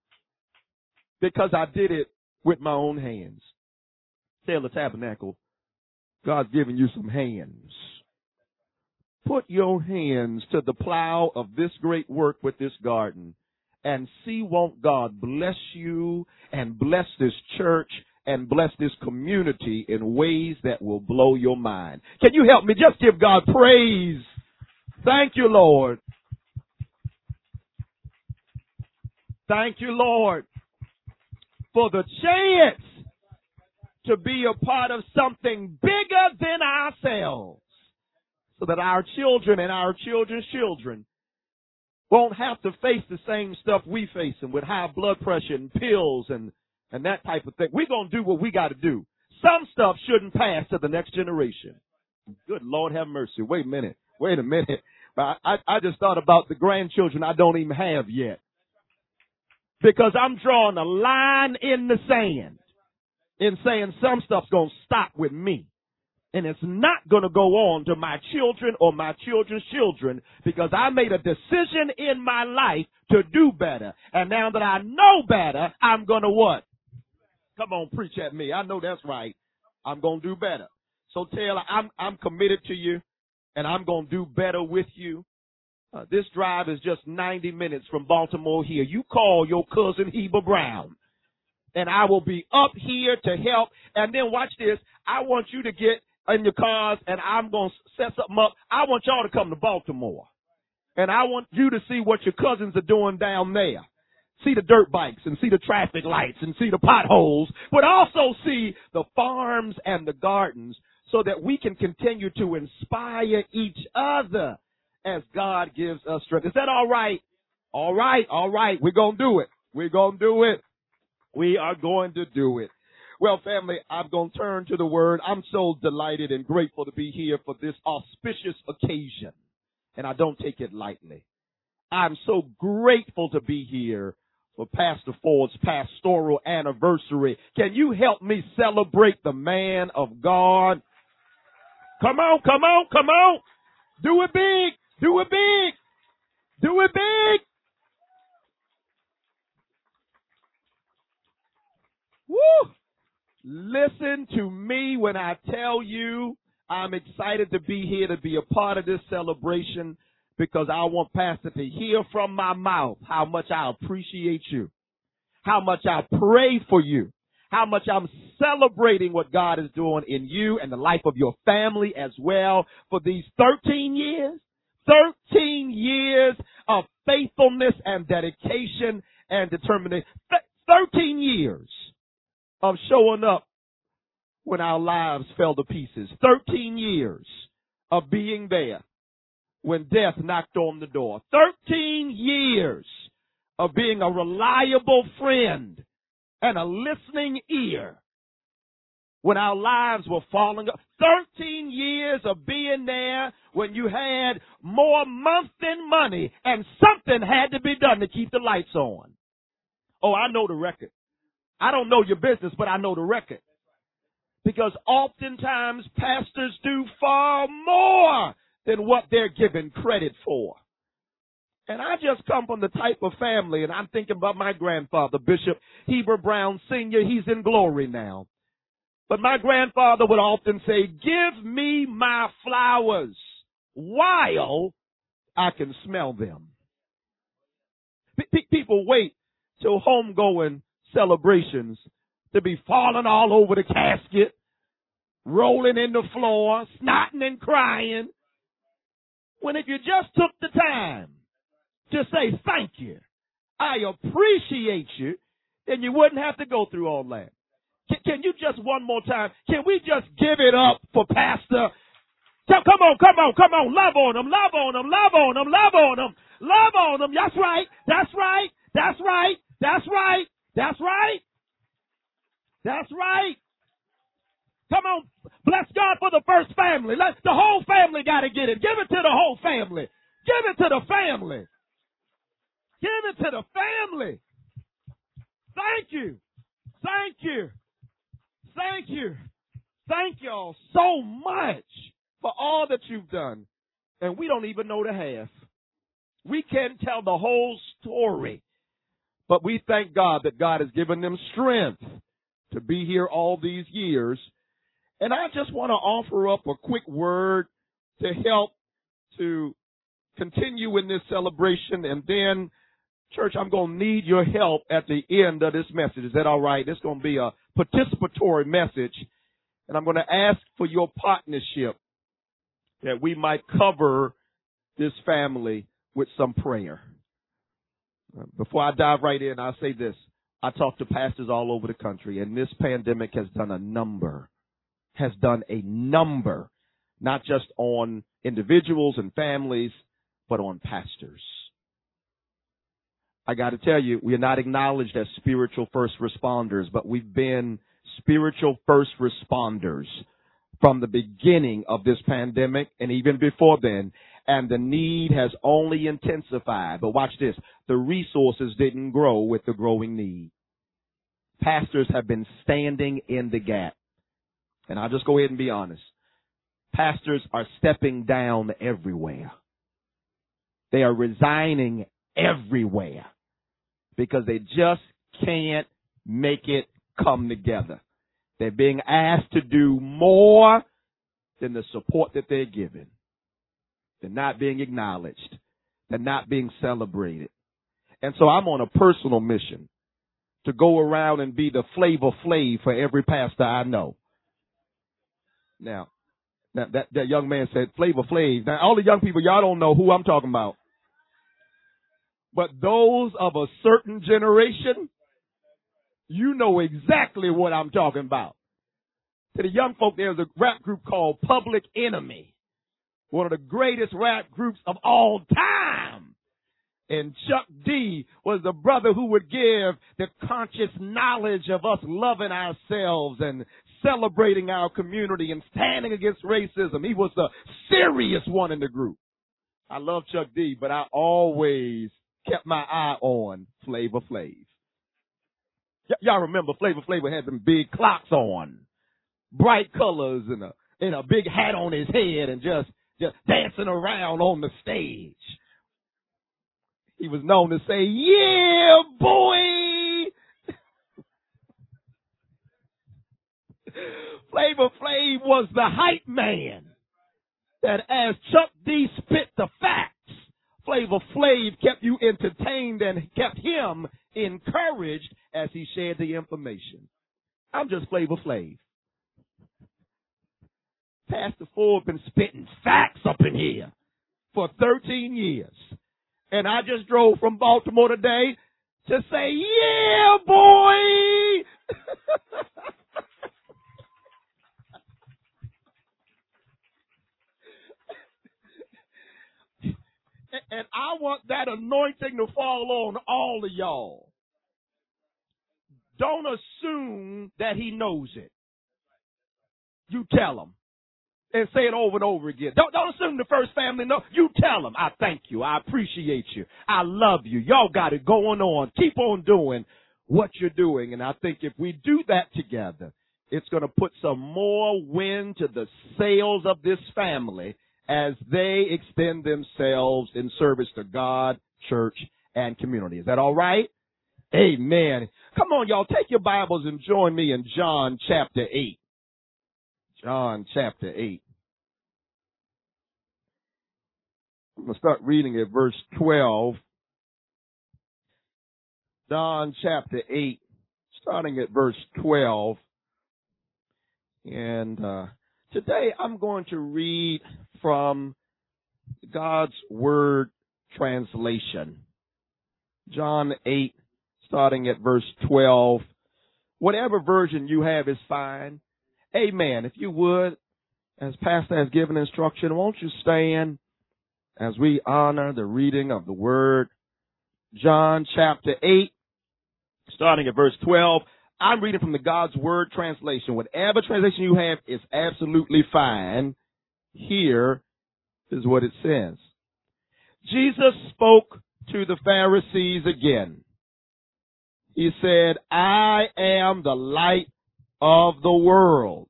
Because I did it with my own hands. Taylor Tabernacle, God's giving you some hands. Put your hands to the plow of this great work with this garden and see won't God bless you and bless this church and bless this community in ways that will blow your mind. Can you help me? Just give God praise. Thank you, Lord. Thank you, Lord, for the chance to be a part of something bigger than ourselves, so that our children and our children's children won't have to face the same stuff we facing with high blood pressure and pills and, and that type of thing. We're going to do what we got to do. Some stuff shouldn't pass to the next generation. Good Lord have mercy. Wait a minute. Wait a minute. I, I, I just thought about the grandchildren I don't even have yet. Because I'm drawing a line in the sand in saying some stuff's going to stop with me. And it's not going to go on to my children or my children's children because I made a decision in my life to do better. And now that I know better, I'm going to what? Come on, preach at me. I know that's right. I'm going to do better. So Taylor, I'm, I'm committed to you and I'm going to do better with you. Uh, this drive is just ninety minutes from Baltimore here. You call your cousin Heber Brown and I will be up here to help. And then watch this. I want you to get in your cars and I'm going to set something up. I want y'all to come to Baltimore and I want you to see what your cousins are doing down there. See the dirt bikes and see the traffic lights and see the potholes, but also see the farms and the gardens so that we can continue to inspire each other as God gives us strength. Is that all right? All right. All right. We're going to do it. We're going to do it. We are going to do it. Well, family, I'm going to turn to the word. I'm so delighted and grateful to be here for this auspicious occasion, and I don't take it lightly. I'm so grateful to be here for Pastor Ford's pastoral anniversary. Can you help me celebrate the man of God? Come on, come on, come on. Do it big. Do it big. Do it big. Woo! Listen to me when I tell you I'm excited to be here to be a part of this celebration because I want Pastor to hear from my mouth how much I appreciate you, how much I pray for you, how much I'm celebrating what God is doing in you and the life of your family as well for these thirteen years, thirteen years of faithfulness and dedication and determination, thirteen years of showing up when our lives fell to pieces. thirteen years of being there when death knocked on the door. thirteen years of being a reliable friend and a listening ear when our lives were falling up. thirteen years of being there when you had more month than money and something had to be done to keep the lights on. Oh, I know the record. I don't know your business, but I know the record. Because oftentimes pastors do far more than what they're given credit for. And I just come from the type of family, and I'm thinking about my grandfather, Bishop Heber Brown Senior He's in glory now. But my grandfather would often say, give me my flowers while I can smell them. P- people wait till homegoing celebrations to be falling all over the casket, rolling in the floor, snotting and crying. When if you just took the time to say thank you, I appreciate you, then you wouldn't have to go through all that. Can, can you just one more time, can we just give it up for Pastor? Come, come on, come on, come on, love on him, love on him, love on him, love on him, love on him. That's right, that's right, that's right, that's right, that's right. That's right. Come on. Bless God for the first family. Let, the whole family got to get it. Give it to the whole family. Give it to the family. Give it to the family. Thank you. Thank you. Thank you. Thank y'all so much for all that you've done. And we don't even know the half. We can't tell the whole story. But we thank God that God has given them strength to be here all these years. And I just want to offer up a quick word to help to continue in this celebration. And then, church, I'm going to need your help at the end of this message. Is that all right? It's going to be a participatory message. And I'm going to ask for your partnership that we might cover this family with some prayer. Before I dive right in, I'll say this. I talk to pastors all over the country, and this pandemic has done a number, has done a number, not just on individuals and families, but on pastors. I got to tell you, we are not acknowledged as spiritual first responders, but we've been spiritual first responders from the beginning of this pandemic and even before then. And the need has only intensified. But watch this. The resources didn't grow with the growing need. Pastors have been standing in the gap. And I'll just go ahead and be honest. Pastors are stepping down everywhere. They are resigning everywhere because they just can't make it come together. They're being asked to do more than the support that they're given. They're not being acknowledged. They're not being celebrated. And so I'm on a personal mission to go around and be the Flavor Flav for every pastor I know. Now, now that, that young man said Flavor Flav. Now, all the young people, y'all don't know who I'm talking about. But those of a certain generation, you know exactly what I'm talking about. To the young folk, there's a rap group called Public Enemy, one of the greatest rap groups of all time. And Chuck D was the brother who would give the conscious knowledge of us loving ourselves and celebrating our community and standing against racism. He was the serious one in the group. I love Chuck D, but I always kept my eye on Flavor Flav. Y- y'all remember Flavor Flav had them big clocks on, bright colors, and a and a big hat on his head, and just just dancing around on the stage. He was known to say, "Yeah, boy." Flavor Flav was the hype man that, as Chuck D spit the facts, Flavor Flav kept you entertained and kept him encouraged as he shared the information. I'm just Flavor Flav. Pastor Ford been spitting facts up in here for thirteen years. And I just drove from Baltimore today to say, yeah, boy. And I want that anointing to fall on all of y'all. Don't assume that he knows it. You tell him. And say it over and over again. Don't, don't assume the First Family knows. You tell them, I thank you. I appreciate you. I love you. Y'all got it going on. Keep on doing what you're doing. And I think if we do that together, it's going to put some more wind to the sails of this family as they extend themselves in service to God, church, and community. Is that all right? Amen. Come on, y'all. Take your Bibles and join me in John chapter eight. John chapter eight. I'm going to start reading at verse twelve. John chapter eight, starting at verse twelve. And uh, today I'm going to read from God's Word translation. John eight, starting at verse twelve. Whatever version you have is fine. Amen. If you would, as Pastor has given instruction, won't you stand as we honor the reading of the Word? John chapter eight, starting at verse twelve. I'm reading from the God's Word translation. Whatever translation you have is absolutely fine. Here is what it says. Jesus spoke to the Pharisees again. He said, I am the light of the world.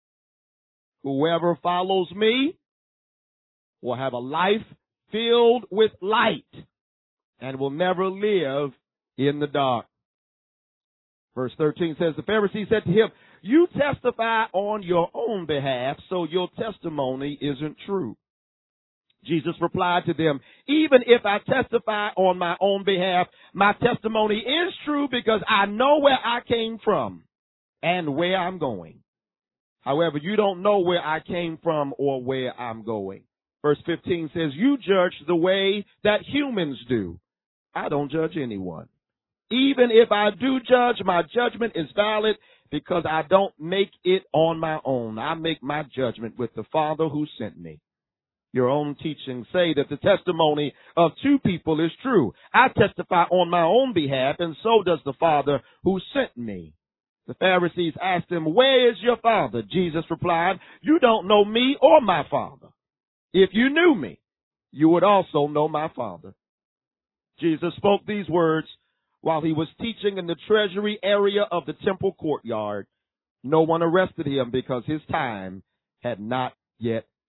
Whoever follows me will have a life filled with light and will never live in the dark. Verse thirteen says, the Pharisee said to him, you testify on your own behalf, so your testimony isn't true. Jesus replied to them, even if I testify on my own behalf, my testimony is true because I know where I came from and where I'm going. However, you don't know where I came from or where I'm going. Verse fifteen says, you judge the way that humans do. I don't judge anyone. Even if I do judge, my judgment is valid because I don't make it on my own. I make my judgment with the Father who sent me. Your own teachings say that the testimony of two people is true. I testify on my own behalf, and so does the Father who sent me. The Pharisees asked him, where is your Father? Jesus replied, you don't know me or my Father. If you knew me, you would also know my Father. Jesus spoke these words while he was teaching in the treasury area of the temple courtyard. No one arrested him because his time had not yet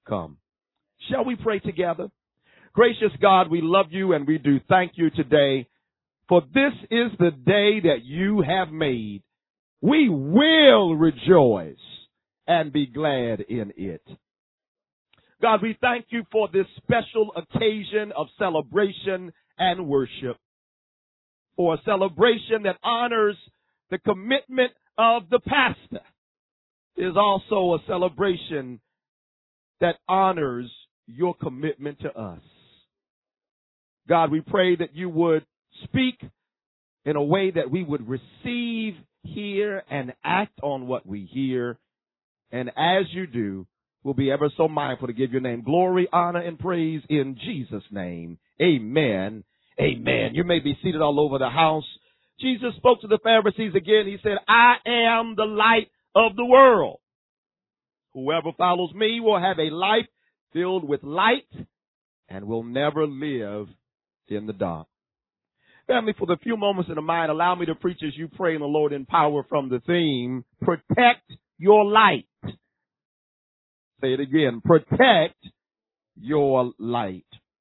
come. Shall we pray together? Gracious God, we love you and we do thank you today, for this is the day that you have made. We will rejoice and be glad in it. God, we thank you for this special occasion of celebration and worship, for a celebration that honors the commitment of the pastor. It is also a celebration that honors your commitment to us. God, we pray that you would speak in a way that we would receive, hear, and act on what we hear. And as you do, we'll be ever so mindful to give your name glory, honor, and praise in Jesus' name. Amen. Amen. You may be seated all over the house. Jesus spoke to the Pharisees again. He said, I am the light of the world. Whoever follows me will have a life filled with light and will never live in the dark. Family, for the few moments in the mind, allow me to preach as you pray in the Lord in power from the theme, protect your light. Say it again, protect your light.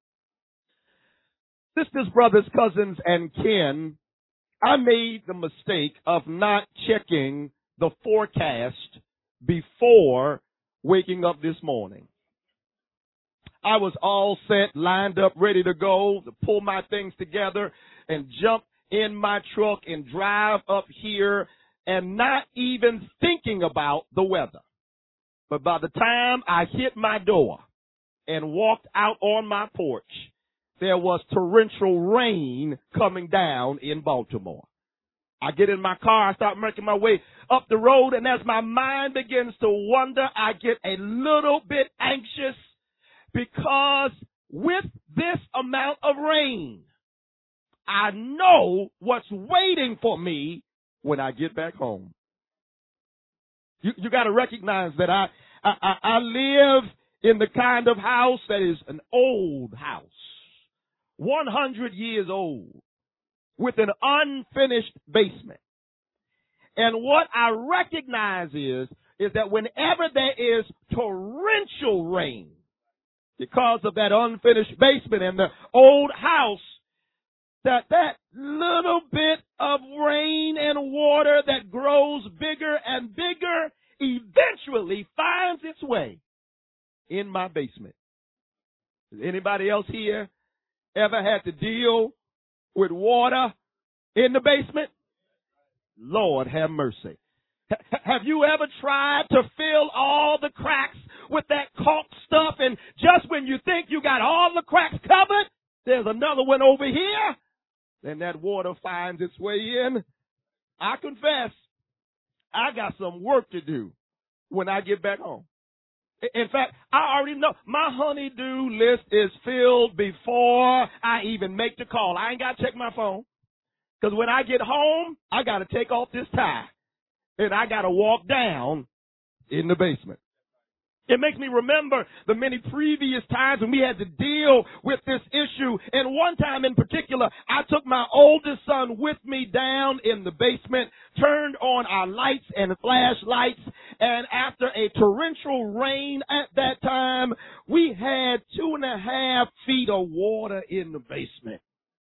Sisters, brothers, cousins, and kin, I made the mistake of not checking the forecast before waking up this morning. I was all set, lined up, ready to go, to pull my things together and jump in my truck and drive up here and not even thinking about the weather. But by the time I hit my door and walked out on my porch, there was torrential rain coming down in Baltimore. I get in my car, I start making my way up the road, and as my mind begins to wander, I get a little bit anxious because with this amount of rain, I know what's waiting for me when I get back home. You, you got to recognize that I, I, I live in the kind of house that is an old house, one hundred years old, with an unfinished basement. And what I recognize is, is that whenever there is torrential rain, because of that unfinished basement and the old house, that that little bit of rain and water that grows bigger and bigger eventually finds its way in my basement. Has anybody else here ever had to deal with water in the basement? Lord have mercy. H- have you ever tried to fill all the cracks with that caulk stuff, and just when you think you got all the cracks covered, there's another one over here, and that water finds its way in? I confess, I got some work to do when I get back home. In fact, I already know my honey-do list is filled before I even make the call. I ain't got to check my phone, because when I get home, I got to take off this tie, and I got to walk down in the basement. It makes me remember the many previous times when we had to deal with this issue. And one time in particular, I took my oldest son with me down in the basement, turned on our lights and flashlights, and after a torrential rain at that time, we had two and a half feet of water in the basement.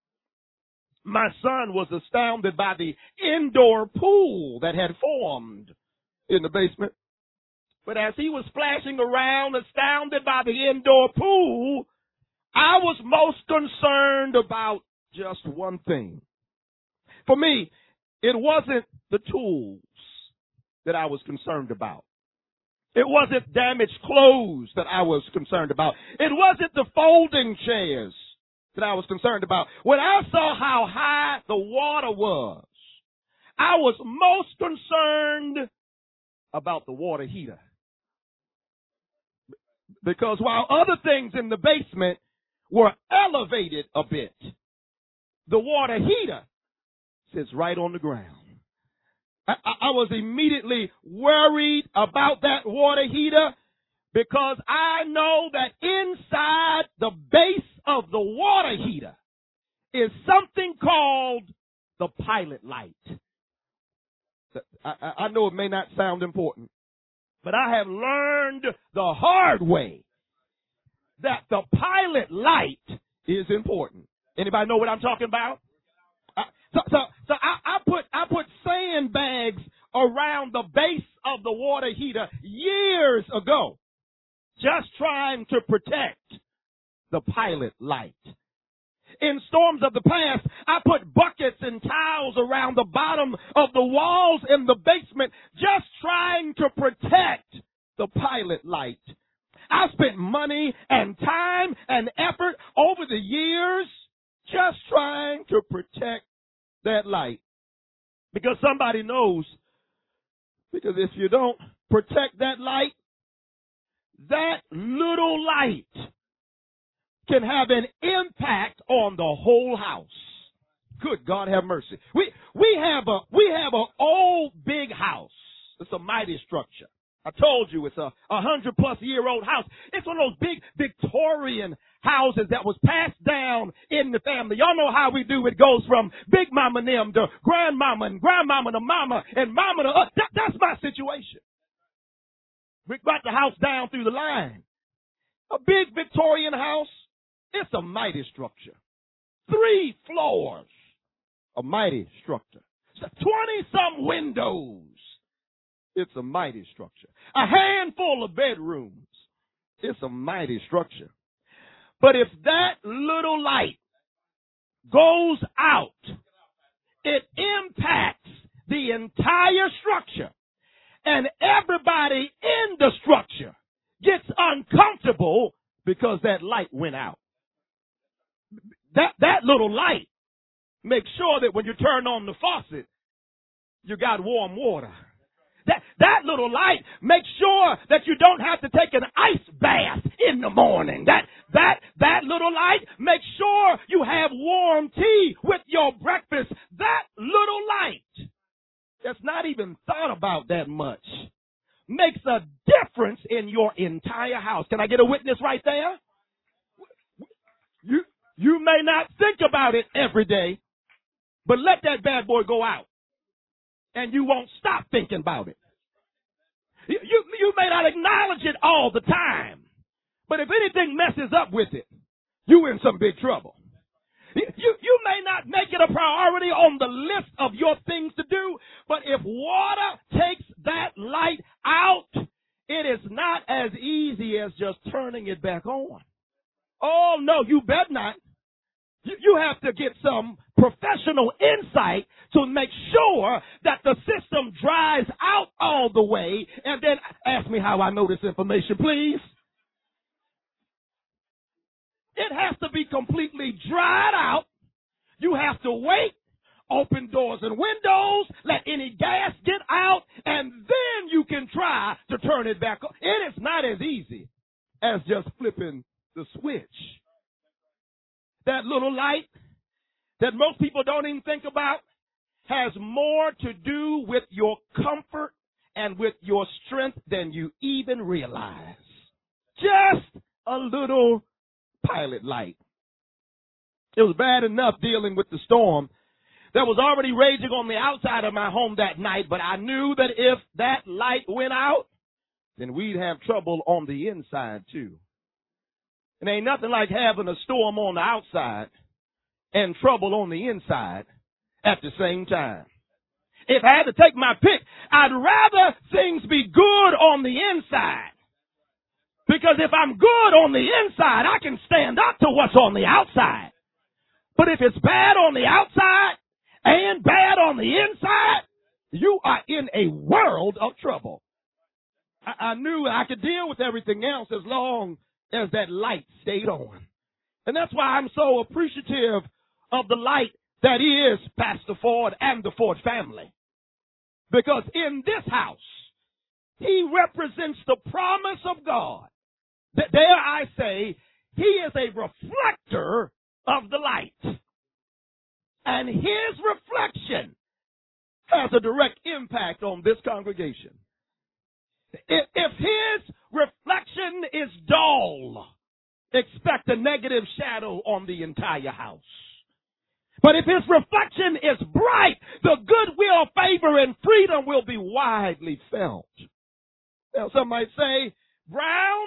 My son was astounded by the indoor pool that had formed in the basement. But as he was splashing around, astounded by the indoor pool, I was most concerned about just one thing. For me, it wasn't the tools that I was concerned about. It wasn't damaged clothes that I was concerned about. It wasn't the folding chairs that I was concerned about. When I saw how high the water was, I was most concerned about the water heater. Because while other things in the basement were elevated a bit, the water heater sits right on the ground. I, I, I was immediately worried about that water heater because I know that inside the base of the water heater is something called the pilot light. I, I know it may not sound important, but I have learned the hard way that the pilot light is important. Anybody know what I'm talking about? Uh, so, so, so I, I put I put sandbags around the base of the water heater years ago, just trying to protect the pilot light. In storms of the past, I put buckets and towels around the bottom of the walls in the basement, just trying to protect the pilot light. I spent money and time and effort over the years just trying to protect that light. Because somebody knows, because if you don't protect that light, that little light can have an impact on the whole house. Good God have mercy. We we have a we have an old big house. It's a mighty structure. I told you it's a, a hundred plus year old house. It's one of those big Victorian houses that was passed down in the family. Y'all know how we do. It goes from big mama and them to grandmama and grandmama to mama and mama to us. That, that's my situation. We got the house down through the line. A big Victorian house. It's a mighty structure. Three floors. A mighty structure. twenty-some windows. It's a mighty structure. A handful of bedrooms. It's a mighty structure. But if that little light goes out, it impacts the entire structure. And everybody in the structure gets uncomfortable because that light went out. That, that little light makes sure that when you turn on the faucet, you got warm water. That, that little light makes sure that you don't have to take an ice bath in the morning. That, that, that little light makes sure you have warm tea with your breakfast. That little light that's not even thought about that much makes a difference in your entire house. Can I get a witness right there? You, you may not think about it every day, but let that bad boy go out and you won't stop thinking about it. You, you, you may not acknowledge it all the time, but if anything messes up with it, you in some big trouble. You, you, you may not make it a priority on the list of your things to do, but if water takes that light out, it is not as easy as just turning it back on. Oh, no, you bet not. You, you have to get some professional insight to make sure that the system dries out all the way. And then ask me how I know this information, please. It has to be completely dried out. You have to wait, open doors and windows, let any gas get out, and then you can try to turn it back on. It is not as easy as just flipping the switch. That little light that most people don't even think about has more to do with your comfort and with your strength than you even realize. Just a little pilot light. It was bad enough dealing with the storm that was already raging on the outside of my home that night, but I knew that if that light went out, then we'd have trouble on the inside too. And ain't nothing like having a storm on the outside and trouble on the inside at the same time. If I had to take my pick, I'd rather things be good on the inside. Because if I'm good on the inside, I can stand up to what's on the outside. But if it's bad on the outside and bad on the inside, you are in a world of trouble. I, I knew I could deal with everything else as long as that light stayed on. And that's why I'm so appreciative of the light that is Pastor Ford and the Ford family. Because in this house, he represents the promise of God. Dare I say, he is a reflector of the light. And his reflection has a direct impact on this congregation. If, if his reflection is dull, expect a negative shadow on the entire house. But if his reflection is bright, the goodwill, favor, and freedom will be widely felt. Now, some might say, Brown,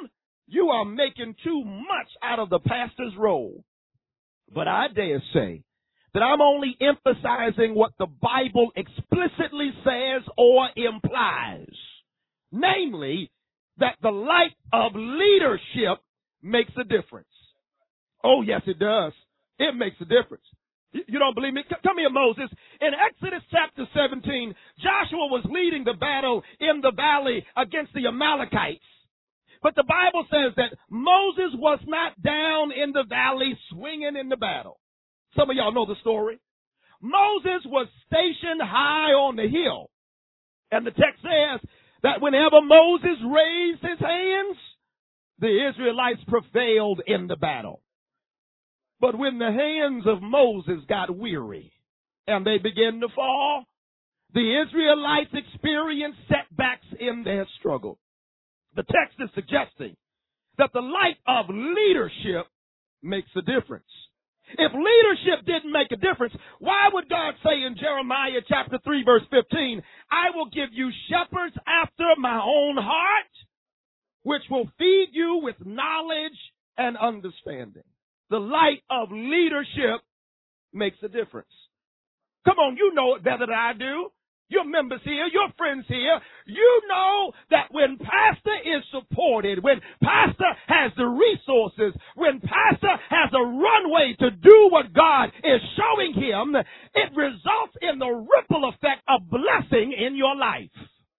you are making too much out of the pastor's role. But I dare say that I'm only emphasizing what the Bible explicitly says or implies. Namely, that the light of leadership makes a difference. Oh, yes, it does. It makes a difference. You don't believe me? Come here, Moses. In Exodus chapter seventeen, Joshua was leading the battle in the valley against the Amalekites. But the Bible says that Moses was not down in the valley swinging in the battle. Some of y'all know the story. Moses was stationed high on the hill. And the text says that whenever Moses raised his hands, the Israelites prevailed in the battle. But when the hands of Moses got weary and they began to fall, the Israelites experienced setbacks in their struggle. The text is suggesting that the light of leadership makes a difference. If leadership didn't make a difference, why would God say in Jeremiah chapter three verse fifteen, I will give you shepherds after my own heart, which will feed you with knowledge and understanding. The light of leadership makes a difference. Come on, you know it better than I do. Your members here, your friends here, you know that when pastor is supported, when pastor has the resources, when pastor has a runway to do what God is showing him, it results in the ripple effect of blessing in your life.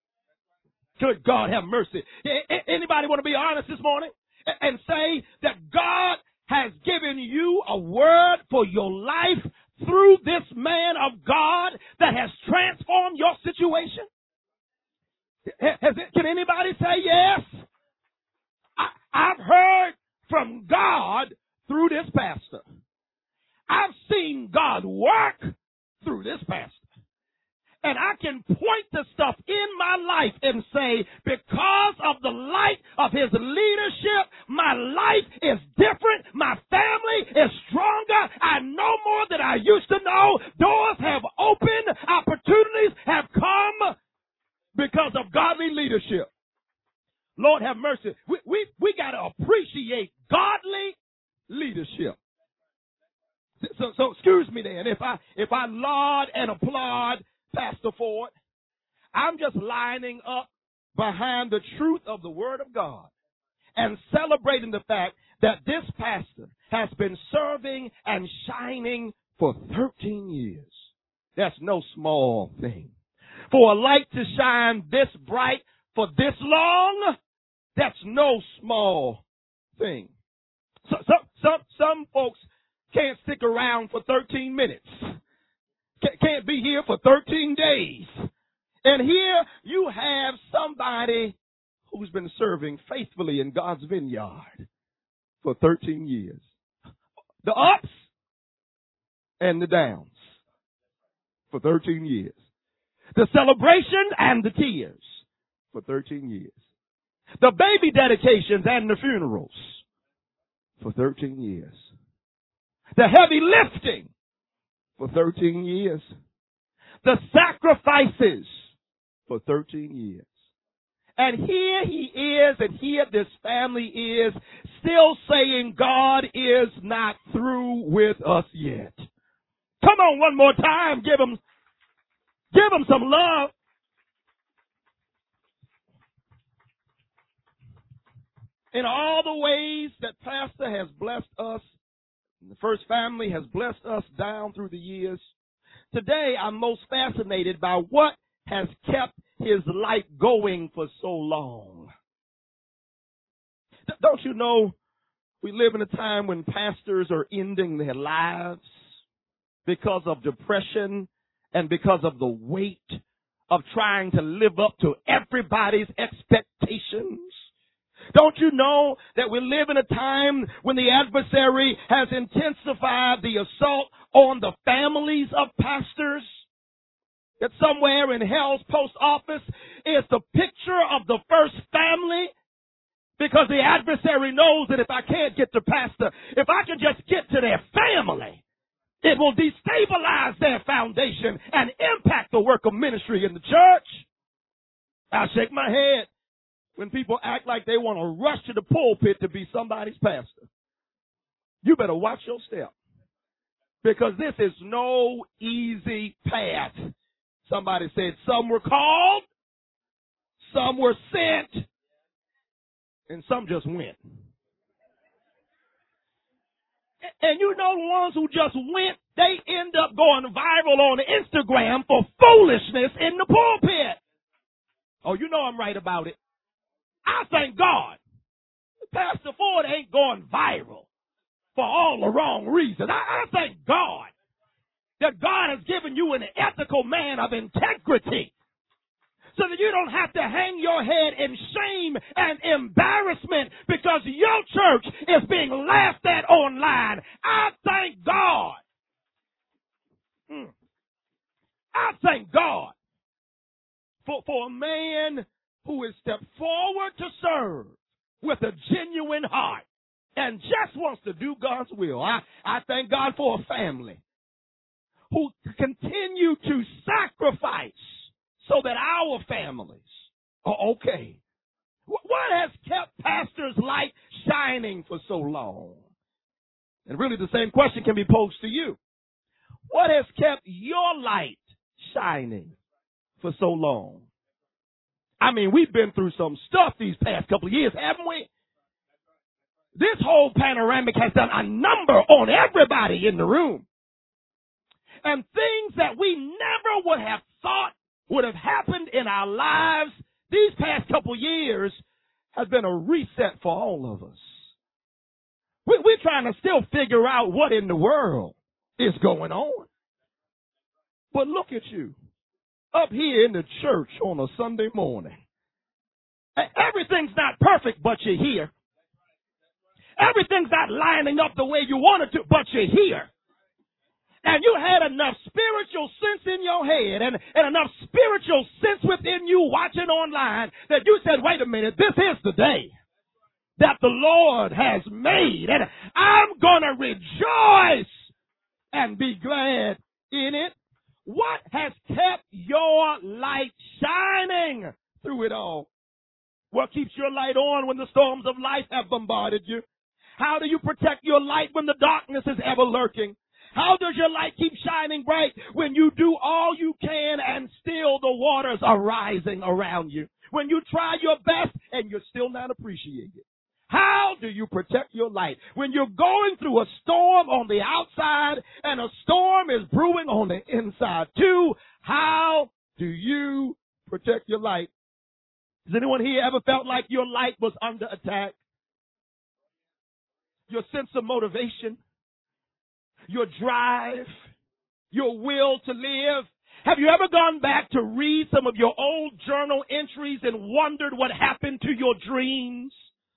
Good God, have mercy. Anybody want to be honest this morning and say that God has given you a word for your life through this man of God that has transformed your situation? Has it, can anybody say yes? I, I've heard from God through this pastor. I've seen God work through this pastor. And I can point to stuff in my life and say, because of the light of his leadership, my life is different. My family is stronger. I know more than I used to know. Doors have opened. Opportunities have come because of godly leadership. Lord have mercy. We, we, we got to appreciate godly leadership. So, so excuse me then if I, if I laud and applaud Pastor Ford, I'm just lining up behind the truth of the Word of God and celebrating the fact that this pastor has been serving and shining for thirteen years. That's no small thing. For a light to shine this bright for this long, that's no small thing. So, so, some, some folks can't stick around for thirteen minutes. Can't be here for thirteen days. And here you have somebody who's been serving faithfully in God's vineyard for thirteen years. The ups and the downs for thirteen years. The celebration and the tears for thirteen years. The baby dedications and the funerals for thirteen years. The heavy lifting for thirteen years. The sacrifices for thirteen years. And here he is, and here this family is, still saying God is not through with us yet. Come on, one more time. Give him, give him some love. In all the ways that Pastor has blessed us, the First Family has blessed us down through the years, today I'm most fascinated by what has kept his light going for so long. Don't you know we live in a time when pastors are ending their lives because of depression and because of the weight of trying to live up to everybody's expectations? Don't you know that we live in a time when the adversary has intensified the assault on the families of pastors? That somewhere in hell's post office is the picture of the first family, because the adversary knows that if I can't get to pastor, if I can just get to their family, it will destabilize their foundation and impact the work of ministry in the church. I shake my head. when people act like they want to rush to the pulpit to be somebody's pastor. You better watch your step, because this is no easy path. Somebody said some were called, some were sent, and some just went. And you know the ones who just went, they end up going viral on Instagram for foolishness in the pulpit. Oh, you know I'm right about it. I thank God Pastor Ford ain't going viral for all the wrong reasons. I, I thank God that God has given you an ethical man of integrity, so that you don't have to hang your head in shame and embarrassment because your church is being laughed at online. I thank God. Hmm. I thank God for, for a man who has stepped forward to serve with a genuine heart and just wants to do God's will. I, I thank God for a family who continue to sacrifice so that our families are okay. What has kept Pastor's light shining for so long? And really the same question can be posed to you. What has kept your light shining for so long? I mean, we've been through some stuff these past couple of years, haven't we? This whole panoramic has done a number on everybody in the room. And things that we never would have thought would have happened in our lives these past couple years has been a reset for all of us. We, we're trying to still figure out what in the world is going on. But look at you, up here in the church on a Sunday morning. Everything's not perfect, but you're here. Everything's not lining up the way you wanted to, but you're here. And you had enough spiritual sense in your head and, and enough spiritual sense within you watching online that you said, wait a minute, this is the day that the Lord has made, and I'm going to rejoice and be glad in it. What has kept your light shining through it all? What keeps your light on when the storms of life have bombarded you? How do you protect your light when the darkness is ever lurking? How does your light keep shining bright when you do all you can and still the waters are rising around you? When you try your best and you're still not appreciated? How do you protect your light when you're going through a storm on the outside and a storm is brewing on the inside too? How do you protect your light? Has anyone here ever felt like your light was under attack? Your sense of motivation, your drive, your will to live. Have you ever gone back to read some of your old journal entries and wondered what happened to your dreams?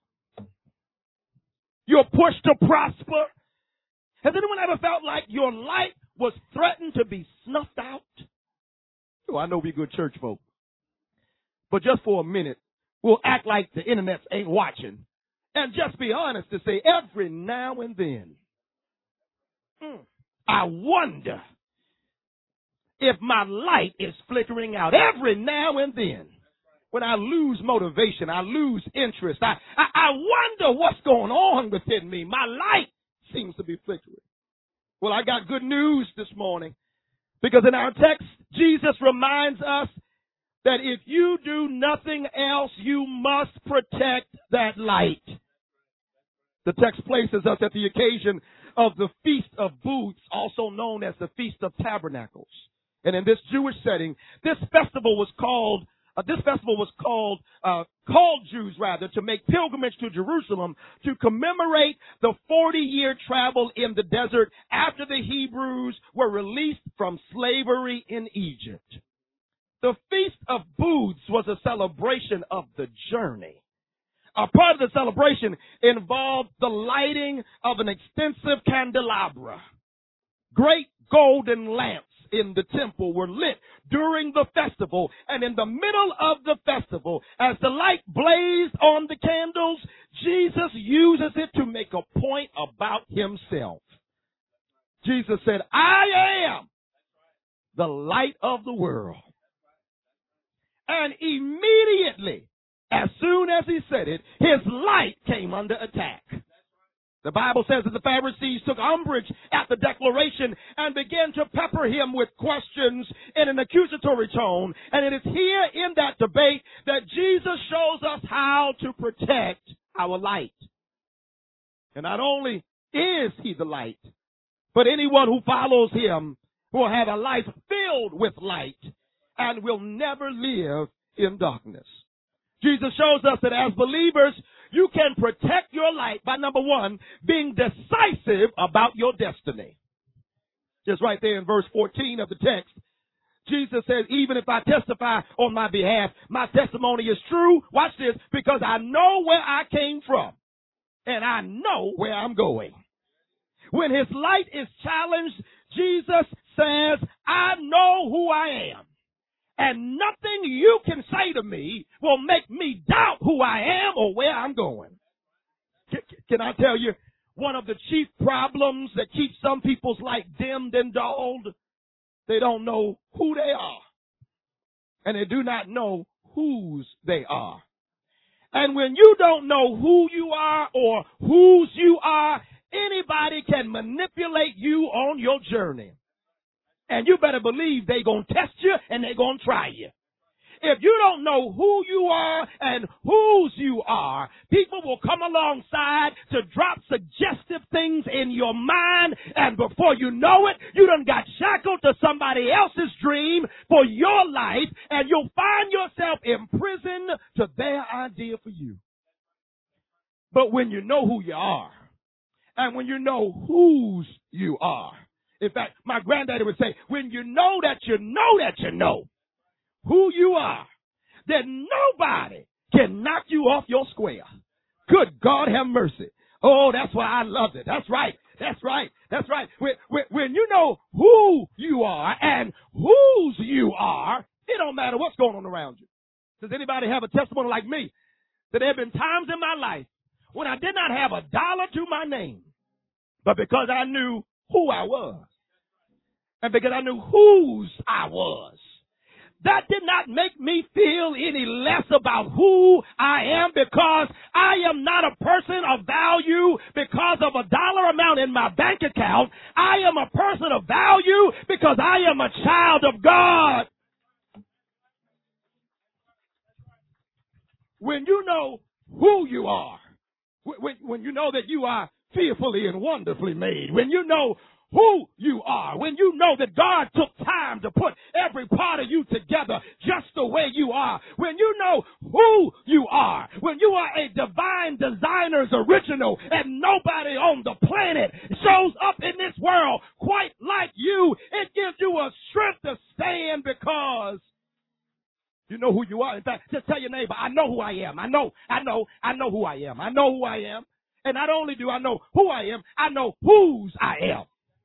Your push to prosper? Has anyone ever felt like your light was threatened to be snuffed out? Oh, I know we good church folk. But just for a minute, we'll act like the internet ain't watching. And just be honest to say, every now and then, mm, I wonder if my light is flickering out. Every now and then, when I lose motivation, I lose interest, I, I, I wonder what's going on within me. My light seems to be flickering. Well, I got good news this morning, because in our text, Jesus reminds us that if you do nothing else, you must protect that light. The text places us at the occasion of the Feast of Booths, also known as the Feast of Tabernacles. And in this Jewish setting, this festival was called, uh, this festival was called, uh, called Jews rather, to make pilgrimage to Jerusalem to commemorate the forty-year travel in the desert after the Hebrews were released from slavery in Egypt. The Feast of Booths was a celebration of the journey. A part of the celebration involved the lighting of an extensive candelabra. Great golden lamps in the temple were lit during the festival, and in the middle of the festival, as the light blazed on the candles, Jesus uses it to make a point about himself. Jesus said, I am the light of the world. And immediately as soon as he said it, his light came under attack. The Bible says that the Pharisees took umbrage at the declaration and began to pepper him with questions in an accusatory tone. And it is here in that debate that Jesus shows us how to protect our light. And not only is he the light, but anyone who follows him will have a life filled with light and will never live in darkness. Jesus shows us that as believers, you can protect your light by, number one, being decisive about your destiny. Just right there in verse fourteen of the text, Jesus says, even if I testify on my behalf, my testimony is true. Watch this, because I know where I came from and I know where I'm going. When his light is challenged, Jesus says, I know who I am. And nothing you can say to me will make me doubt who I am or where I'm going. Can, can I tell you, one of the chief problems that keeps some people's light dimmed and dulled, they don't know who they are. And they do not know whose they are. And when you don't know who you are or whose you are, anybody can manipulate you on your journey. And you better believe they're going to test you and they're going to try you. If you don't know who you are and whose you are, people will come alongside to drop suggestive things in your mind, and before you know it, you done got shackled to somebody else's dream for your life, and you'll find yourself imprisoned to their idea for you. But when you know who you are, and when you know whose you are, in fact, my granddaddy would say, when you know that you know that you know who you are, then nobody can knock you off your square. Good God have mercy. Oh, that's why I loved it. That's right. That's right. That's right. When, when, when you know who you are and whose you are, it don't matter what's going on around you. Does anybody have a testimony like me? That there have been times in my life when I did not have a dollar to my name, but because I knew who I was, and because I knew whose I was, that did not make me feel any less about who I am, because I am not a person of value because of a dollar amount in my bank account. I am a person of value because I am a child of God. When you know who you are, when, when you know that you are fearfully and wonderfully made, when you know who you are, when you know that God took time to put every part of you together just the way you are, when you know who you are, when you are a divine designer's original and nobody on the planet shows up in this world quite like you, it gives you a strength to stand because you know who you are. In fact, just tell your neighbor, I know who I am. I know, I know, I know who I am. I know who I am. And not only do I know who I am, I know whose I am.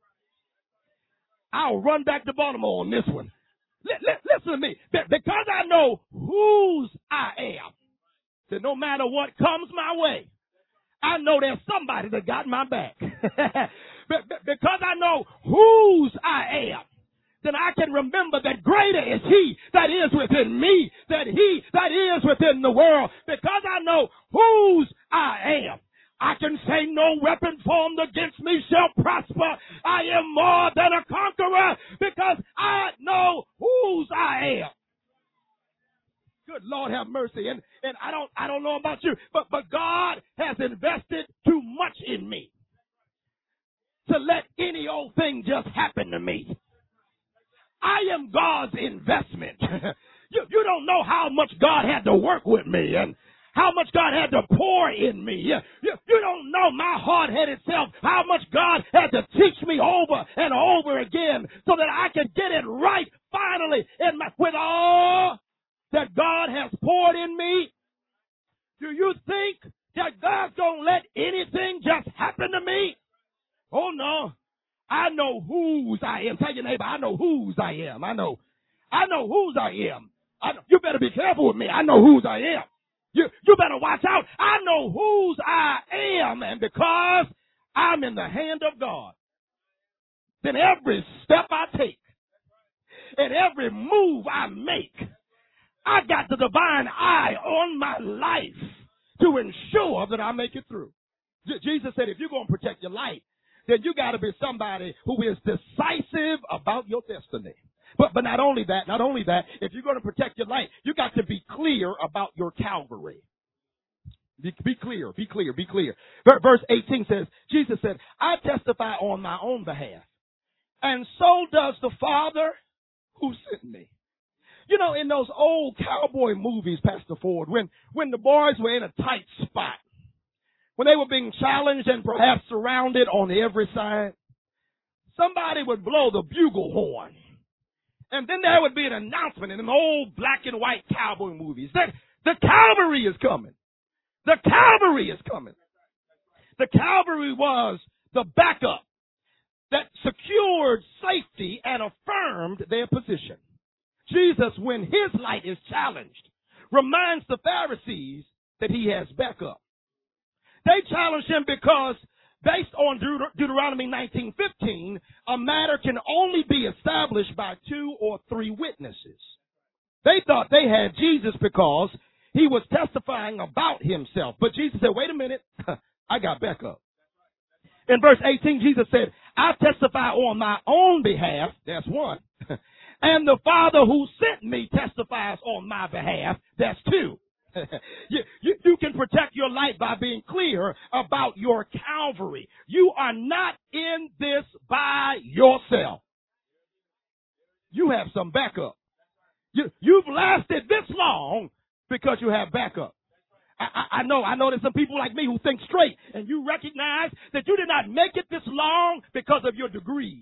I'll run back to Baltimore on this one. L- l- listen to me. Because I know whose I am, that no matter what comes my way, I know there's somebody that got my back. Because I know whose I am, then I can remember that greater is he that is within me than he that is within the world. Because I know whose I am, I can say no weapon formed against me shall prosper. I am more than a conqueror because I know whose I am. Good Lord have mercy. And, and I don't, I don't know about you, but, but God has invested too much in me to let any old thing just happen to me. I am God's investment. you, you don't know how much God had to work with me and how much God had to pour in me. You, you, you don't know my hard-headed self, how much God had to teach me over and over again so that I could get it right finally in my, with all that God has poured in me. Do you think that God's going to let anything just happen to me? Oh, no. I know whose I am. Tell your neighbor, I know whose I am. I know. I know whose I am. I know, you better be careful with me. I know whose I am. You, you better watch out. I know whose I am, and because I'm in the hand of God, then every step I take and every move I make, I got the divine eye on my life to ensure that I make it through. J- Jesus said, if you're going to protect your life, then you got to be somebody who is decisive about your destiny. But but not only that, not only that, if you're going to protect your life, you got to be clear about your Calvary. Be, be clear, be clear, be clear. Verse eighteen says, Jesus said, I testify on my own behalf, and so does the Father who sent me. You know, in those old cowboy movies, Pastor Ford, when, when the boys were in a tight spot, when they were being challenged and perhaps surrounded on every side, somebody would blow the bugle horn. And then there would be an announcement in an old black and white cowboy movies that the cavalry is coming. The cavalry is coming. The cavalry was the backup that secured safety and affirmed their position. Jesus, when his light is challenged, reminds the Pharisees that he has backup. They challenged him because, based on Deut- Deuteronomy nineteen fifteen, a matter can only be established by two or three witnesses. They thought they had Jesus because he was testifying about himself. But Jesus said, wait a minute, I got backup. In verse eighteen, Jesus said, I testify on my own behalf. That's one. And the Father who sent me testifies on my behalf. That's two. you, you, you can protect your life by being clear about your Calvary. You are not in this by yourself. You have some backup. You, you've lasted this long because you have backup. I, I, I know, I know there's some people like me who think straight, and you recognize that you did not make it this long because of your degrees.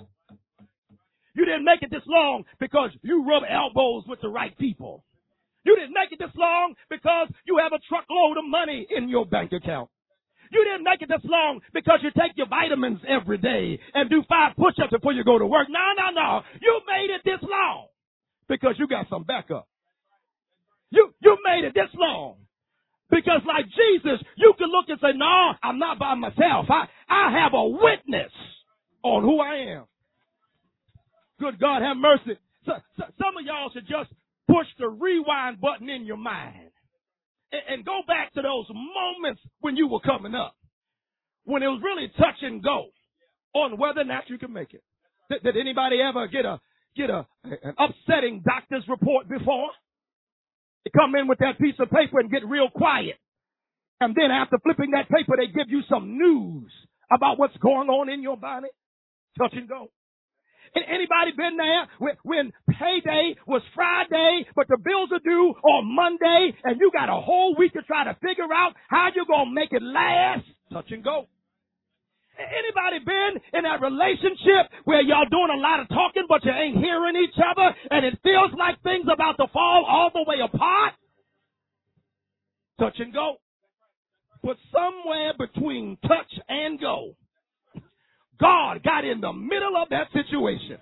You didn't make it this long because you rub elbows with the right people. You didn't make it this long because you have a truckload of money in your bank account. You didn't make it this long because you take your vitamins every day and do five push-ups before you go to work. No, no, no. You made it this long because you got some backup. You, you made it this long because, like Jesus, you can look and say, no, I'm not by myself. I, I have a witness on who I am. Good God, have mercy. So, so, some of y'all should just push the rewind button in your mind and, and go back to those moments when you were coming up, when it was really touch and go on whether or not you can make it. Did, did anybody ever get a get a an upsetting doctor's report before? They come in with that piece of paper and get real quiet, and then after flipping that paper, they give you some news about what's going on in your body. Touch and go. Anybody been there when, when payday was Friday, but the bills are due on Monday, and you got a whole week to try to figure out how you're going to make it last? Touch and go. Anybody been in that relationship where y'all doing a lot of talking, but you ain't hearing each other, and it feels like things about to fall all the way apart? Touch and go. But somewhere between touch and go, God got in the middle of that situation.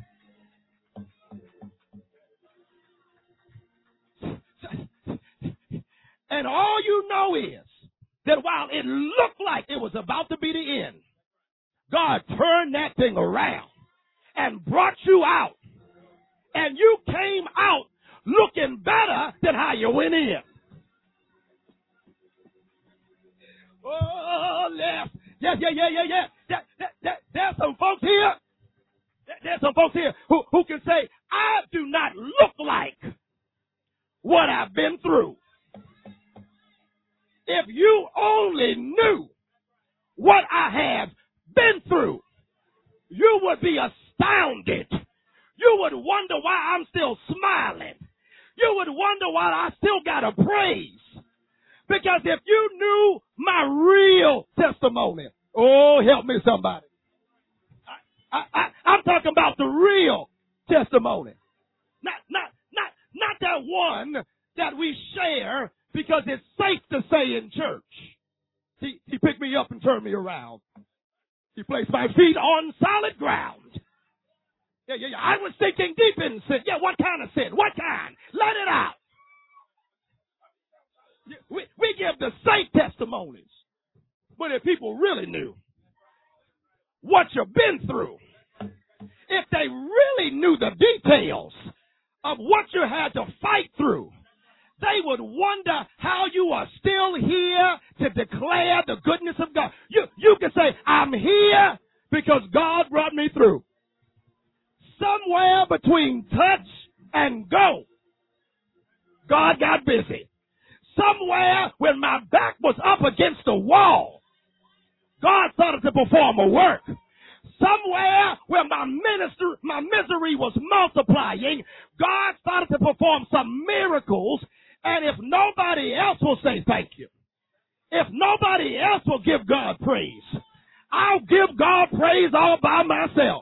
And all you know is that while it looked like it was about to be the end, God turned that thing around and brought you out. And you came out looking better than how you went in. Oh, left. Yeah, yeah, yeah, yeah, yeah. There, there, there, there's some folks here. There, there's some folks here who, who can say, I do not look like what I've been through. If you only knew what I have been through, you would be astounded. You would wonder why I'm still smiling. You would wonder why I still got a praise. Because if you knew my real testimony, oh, help me somebody. I, I, I, I'm talking about the real testimony. Not, not, not, not that one that we share because it's safe to say in church. He, he picked me up and turned me around. He placed my feet on solid ground. Yeah, yeah, yeah. I was sinking deep in sin. Yeah, what kind of sin? What kind? Let it out. We, we give the safe testimonies. But if people really knew what you've been through, if they really knew the details of what you had to fight through, they would wonder how you are still here to declare the goodness of God. You, you can say, I'm here because God brought me through. Somewhere between touch and go, God got busy. Somewhere when my back was up against the wall, God started to perform a work. Somewhere where my minister, my misery was multiplying, God started to perform some miracles. And if nobody else will say thank you, if nobody else will give God praise, I'll give God praise all by myself.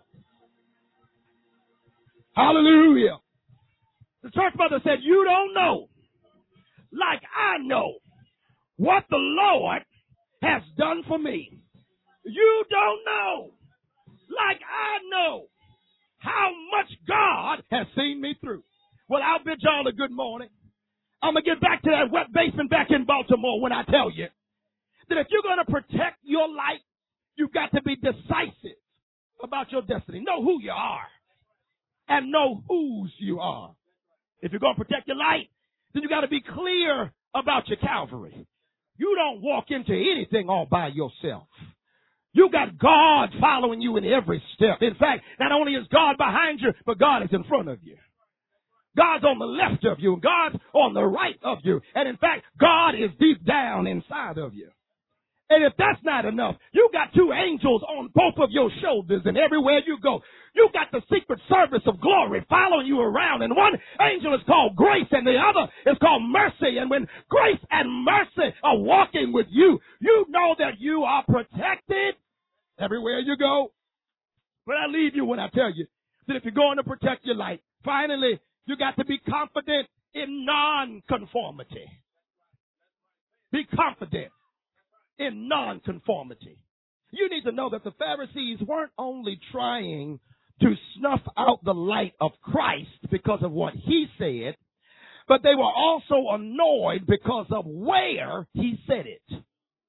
Hallelujah. The church mother said, you don't know, like I know, what the Lord has done for me. You don't know, like I know, how much God has seen me through. Well, I'll bid y'all a good morning. I'm going to get back to that wet basement back in Baltimore when I tell you that if you're going to protect your life, you've got to be decisive about your destiny. Know who you are and know whose you are. If you're going to protect your life, then you got to be clear about your Calvary. You don't walk into anything all by yourself. You got God following you in every step. In fact, not only is God behind you, but God is in front of you. God's on the left of you. God's on the right of you. And in fact, God is deep down inside of you. And if that's not enough, you got two angels on both of your shoulders, and everywhere you go, you got the secret service of glory following you around. And one angel is called grace, and the other is called mercy. And when grace and mercy are walking with you, you know that you are protected everywhere you go. But I leave you when I tell you that if you're going to protect your life, finally, you got to be confident in non-conformity. Be confident in non-conformity. You need to know that the Pharisees weren't only trying to snuff out the light of Christ because of what he said, but they were also annoyed because of where he said it.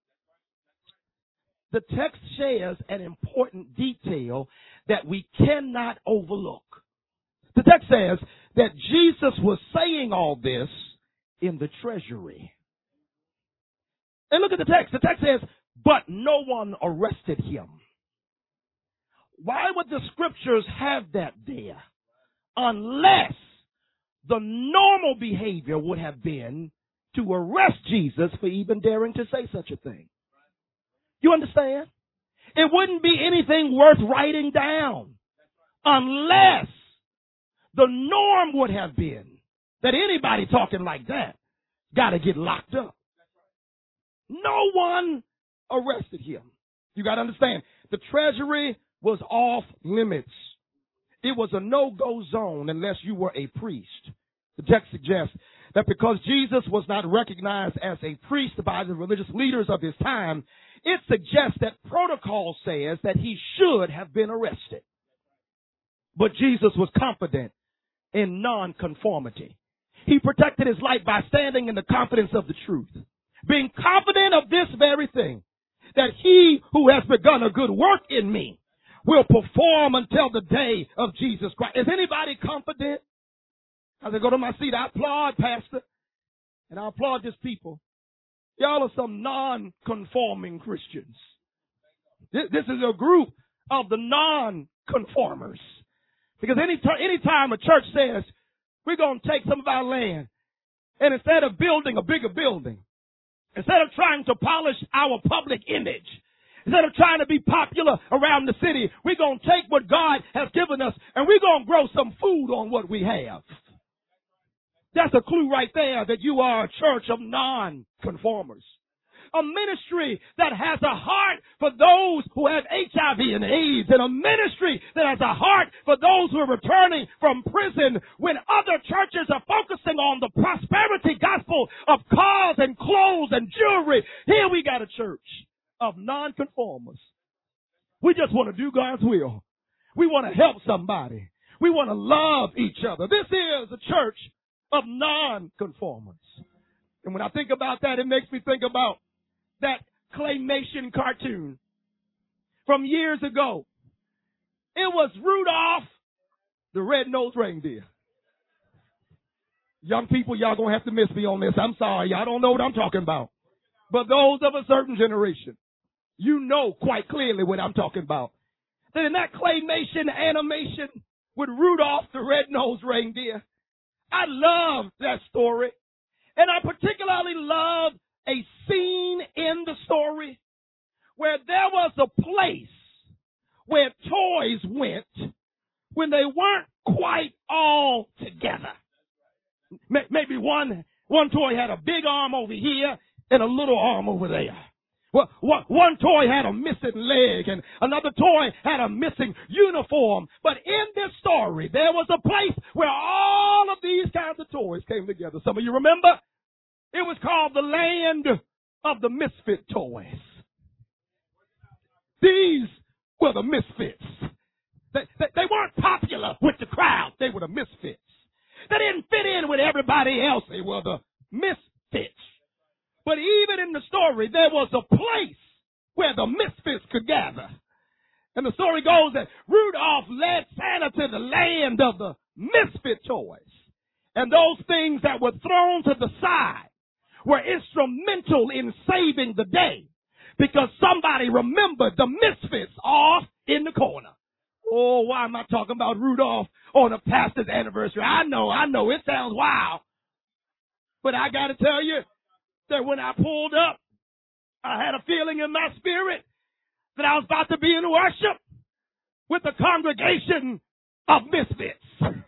The text shares an important detail that we cannot overlook. The text says that Jesus was saying all this in the treasury. And look at the text. The text says, but no one arrested him. Why would the scriptures have that there? Unless the normal behavior would have been to arrest Jesus for even daring to say such a thing. You understand? It wouldn't be anything worth writing down unless the norm would have been that anybody talking like that got to get locked up. No one arrested him. You got to understand, the treasury was off limits. It was a no-go zone unless you were a priest. The text suggests that because Jesus was not recognized as a priest by the religious leaders of his time, it suggests that protocol says that he should have been arrested. But Jesus was confident in non-conformity. He protected his life by standing in the confidence of the truth, being confident of this very thing, that he who has begun a good work in me will perform until the day of Jesus Christ. Is anybody confident? As I go to my seat, I applaud Pastor, and I applaud this people. Y'all are some non-conforming Christians. This, this is a group of the non-conformers. Because any t- anytime a church says, we're going to take some of our land, and instead of building a bigger building, instead of trying to polish our public image, instead of trying to be popular around the city, we're going to take what God has given us, and we're going to grow some food on what we have. That's a clue right there that you are a church of non-conformers. A ministry that has a heart for those who have H I V and AIDS, and a ministry that has a heart for those who are returning from prison, when other churches are focusing on the prosperity gospel of cars and clothes and jewelry. Here we got a church of non-conformers. We just want to do God's will. We want to help somebody. We want to love each other. This is a church of non-conformers. And when I think about that, it makes me think about that claymation cartoon from years ago. It was Rudolph the Red-Nosed Reindeer. Young people, y'all gonna have to miss me on this. I'm sorry. Y'all don't know what I'm talking about. But those of a certain generation, you know quite clearly what I'm talking about. That in that claymation animation with Rudolph the Red-Nosed Reindeer, I love that story. And I particularly love a scene in the story where there was a place where toys went when they weren't quite all together. Maybe one, one toy had a big arm over here and a little arm over there. Well, one toy had a missing leg and another toy had a missing uniform. But in this story, there was a place where all of these kinds of toys came together. Some of you remember? It was called the Land of the Misfit Toys. These were the misfits. They, they, they weren't popular with the crowd. They were the misfits. They didn't fit in with everybody else. They were the misfits. But even in the story, there was a place where the misfits could gather. And the story goes that Rudolph led Santa to the land of the misfit toys. And those things that were thrown to the side were instrumental in saving the day because somebody remembered the misfits off in the corner. Oh, why am I talking about Rudolph on a pastor's anniversary? I know, I know, it sounds wild. But I got to tell you that when I pulled up, I had a feeling in my spirit that I was about to be in worship with a congregation of misfits.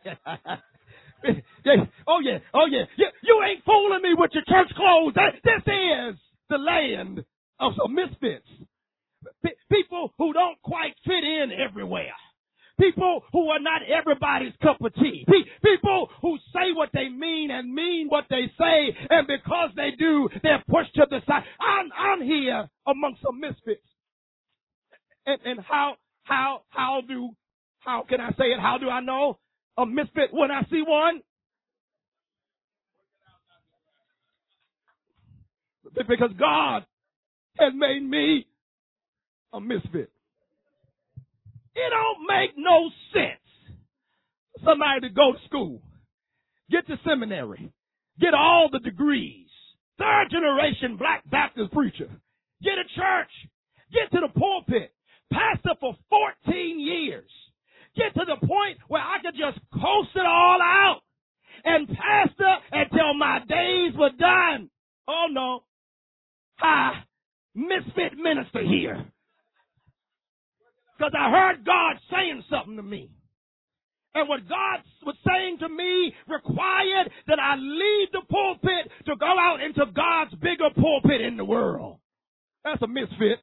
oh, yeah, oh, yeah. You, you ain't fooling me with your church clothes. This is the land of some misfits. P- people who don't quite fit in everywhere. People who are not everybody's cup of tea. P- people who say what they mean and mean what they say, and because they do, they're pushed to the side. I'm, I'm here among some misfits. And, and how, how, how do, how can I say it? How do I know a misfit when I see one? Because God has made me a misfit. It don't make no sense for somebody to go to school, get to seminary, get all the degrees, third generation Black Baptist preacher, get a church, get to the pulpit, pastor for fourteen years, get to the point where I could just coast it all out and pastor until my days were done. Oh no. Hi, misfit minister here. Because I heard God saying something to me. And what God was saying to me required that I leave the pulpit to go out into God's bigger pulpit in the world. That's a misfit.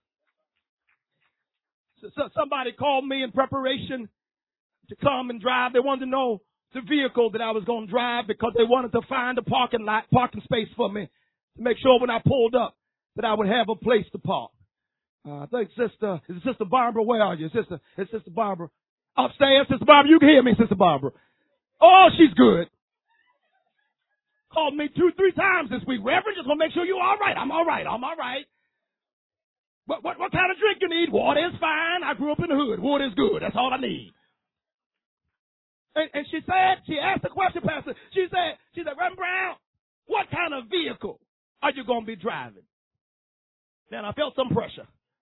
So somebody called me in preparation to come and drive. They wanted to know the vehicle that I was going to drive because they wanted to find a parking lot, parking space for me to make sure when I pulled up that I would have a place to park. Uh, I think Sister, is it Sister Barbara? Where are you? Sister, it's Sister Barbara. Upstairs, Sister Barbara, you can hear me, Sister Barbara. Oh, she's good. Called me two, three times this week. Reverend, just want to make sure you're all right. I'm all right. I'm all right. What, what, what kind of drink you need? Water is fine. I grew up in the hood. Water is good. That's all I need. And, and she said, she asked the question, Pastor. She said, she said, Reverend Brown, what kind of vehicle are you going to be driving? Then I felt some pressure.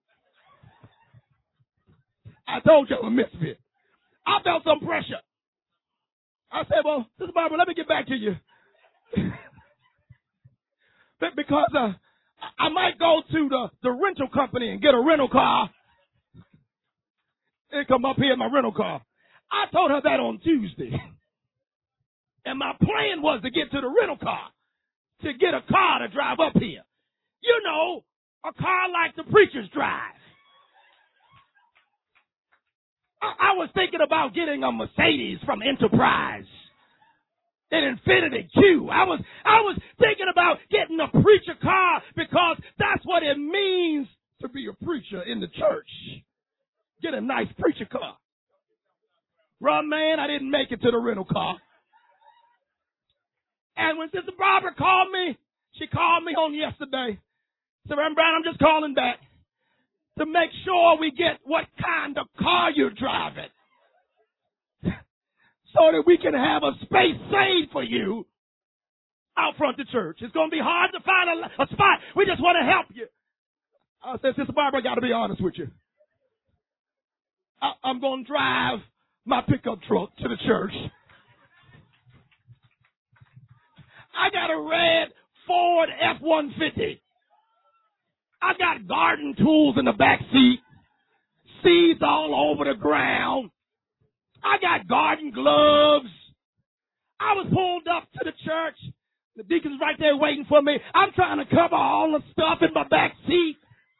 I told you I'm a misfit. I felt some pressure. I said, well, Sister Barbara, let me get back to you. Because uh, I might go to the, the rental company and get a rental car. They come up here in my rental car. I told her that on Tuesday. And my plan was to get to the rental car, to get a car to drive up here. You know, a car like the preachers drive. I, I was thinking about getting a Mercedes from Enterprise. An Infiniti Q. I was, I was thinking about getting a preacher car because that's what it means to be a preacher in the church. Get a nice preacher car. Run, man, I didn't make it to the rental car. And when Sister Barbara called me, she called me on yesterday. Said, Reverend Brown, I'm just calling back to make sure we get what kind of car you're driving so that we can have a space saved for you out front of church. It's going to be hard to find a, a spot. We just want to help you. I said, Sister Barbara, I got to be honest with you. I, I'm going to drive my pickup truck to the church. I got a red Ford F one fifty. I got garden tools in the back seat, seeds all over the ground. I got garden gloves. I was pulled up to the church. The deacon's right there waiting for me. I'm trying to cover all the stuff in my back seat.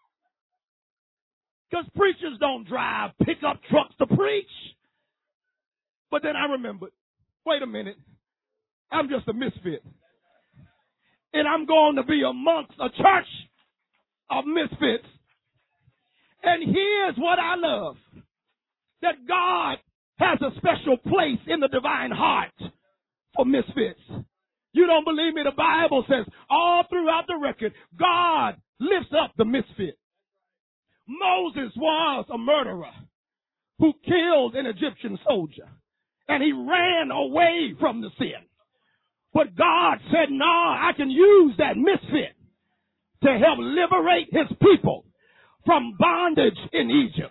Because preachers don't drive pickup trucks to preach. But then I remembered, wait a minute, I'm just a misfit. And I'm going to be amongst a church of misfits. And here's what I love. That God has a special place in the divine heart for misfits. You don't believe me? The Bible says all throughout the record, God lifts up the misfit. Moses was a murderer who killed an Egyptian soldier, and he ran away from the sin. But God said, no, I can use that misfit to help liberate his people from bondage in Egypt.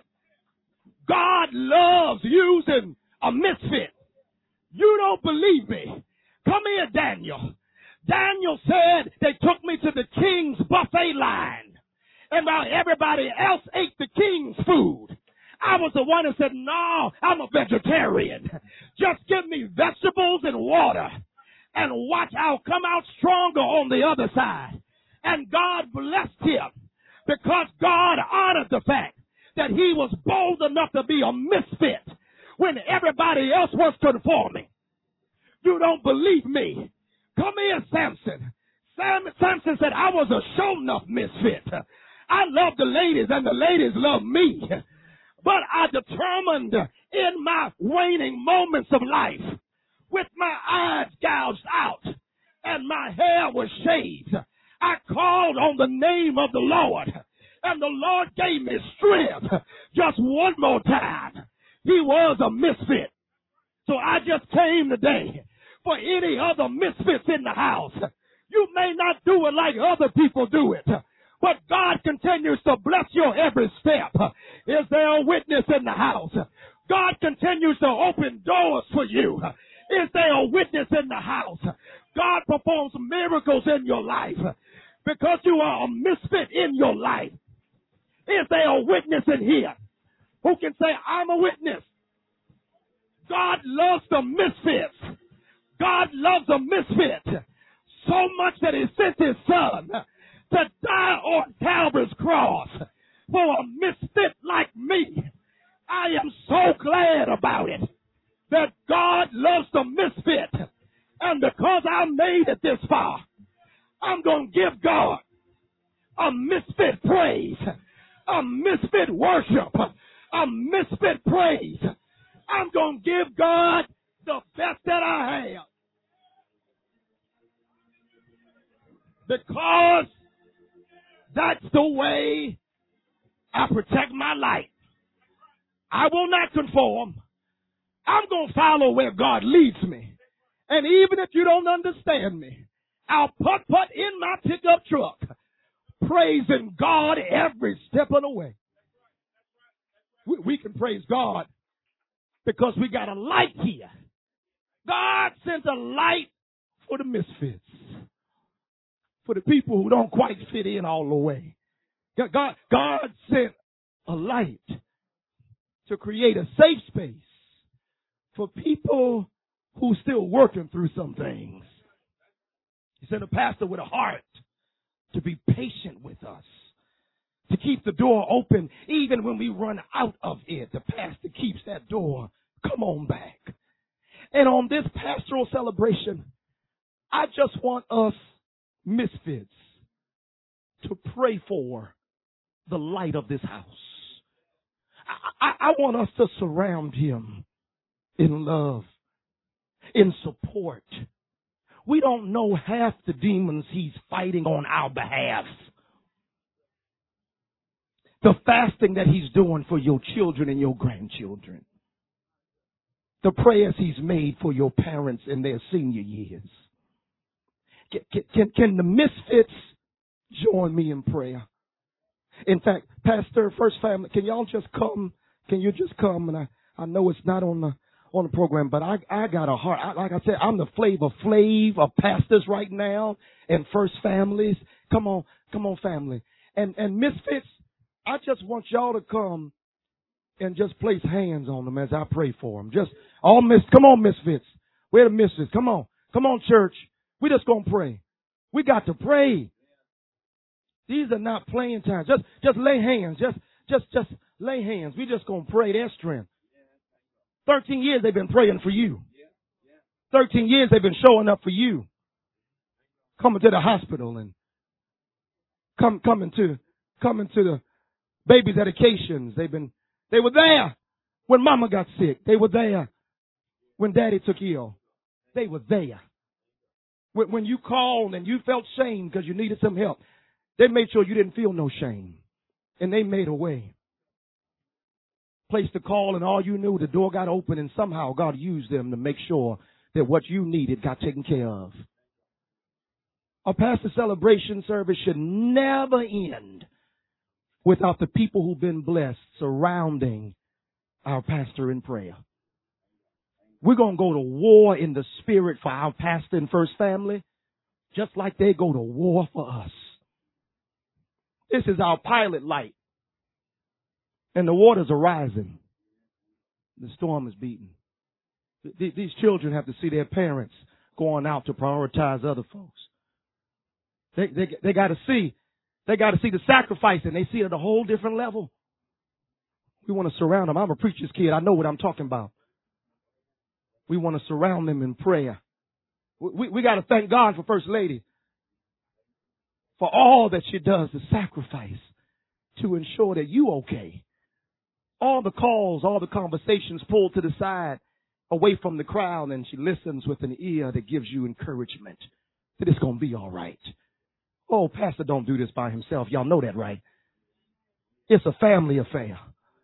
God loves using a misfit. You don't believe me? Come here, Daniel. Daniel said they took me to the king's buffet line. And while everybody else ate the king's food, I was the one who said, no, I'm a vegetarian. Just give me vegetables and water. And watch, I'll come out stronger on the other side. And God blessed him because God honored the fact that he was bold enough to be a misfit when everybody else was conforming. You don't believe me? Come here, Samson. Sam, Samson said, I was a sure enough misfit. I love the ladies and the ladies love me. But I determined in my waning moments of life, with my eyes gouged out and my hair was shaved, I called on the name of the Lord, and the Lord gave me strength just one more time. He was a misfit. So I just came today for any other misfits in the house. You may not do it like other people do it, but God continues to bless your every step. Is there a witness in the house? God continues to open doors for you. Is there a witness in the house? God performs miracles in your life because you are a misfit in your life. Is there a witness in here who can say, I'm a witness? God loves the misfits. God loves a misfit so much that he sent his son to die on Calvary's cross for a misfit like me. I am so glad about it that God loves the misfit. And because I made it this far, I'm going to give God a misfit praise, a misfit worship, a misfit praise. I'm going to give God the best that I have. Because that's the way I protect my light. I will not conform. I'm going to follow where God leads me. And even if you don't understand me, I'll put-put in my pickup truck, praising God every step of the way. We, we can praise God because we got a light here. God sent a light for the misfits, for the people who don't quite fit in all the way. God, God sent a light to create a safe space for people who are still working through some things. He sent a pastor with a heart to be patient with us, to keep the door open even when we run out of it. The pastor keeps that door. Come on back. And on this pastoral celebration, I just want us misfits to pray for the light of this house. I, I, I want us to surround him in love, in support. We don't know half the demons he's fighting on our behalf. The fasting that he's doing for your children and your grandchildren. The prayers he's made for your parents in their senior years. can, can, can the misfits join me in prayer? In fact, Pastor, First Family, can y'all just come? Can you just come? And I, I know it's not on the on the program, but I I got a heart. I, like I said, I'm the Flavor Flav of pastors right now and First Families. Come on, come on, family. And and misfits, I just want y'all to come and just place hands on them as I pray for them. Just all mis. Come on, misfits. Where the misfits? Come on, come on, church. We just gonna pray. We got to pray. These are not playing times. Just, just lay hands. Just, just, just lay hands. We just gonna pray their strength. Thirteen years they've been praying for you. Thirteen years they've been showing up for you. Coming to the hospital and come, coming to, coming to the baby dedications. They've been, they were there when Mama got sick. They were there when Daddy took ill. They were there when, when you called and you felt shame because you needed some help. They made sure you didn't feel no shame. And they made a way. Placed the call and all you knew, the door got open and somehow God used them to make sure that what you needed got taken care of. A pastor celebration service should never end without the people who've been blessed surrounding our pastor in prayer. We're going to go to war in the spirit for our pastor and First Family, just like they go to war for us. This is our pilot light. And the waters are rising. The storm is beating. These children have to see their parents going out to prioritize other folks. They, they, they got to see, they got to see the sacrifice, and they see it at a whole different level. We want to surround them. I'm a preacher's kid. I know what I'm talking about. We want to surround them in prayer. We, we, we got to thank God for First Lady, for all that she does to sacrifice to ensure that you okay. All the calls, all the conversations pulled to the side away from the crowd, and she listens with an ear that gives you encouragement that it's going to be all right. Oh, Pastor don't do this by himself. Y'all know that, right? It's a family affair.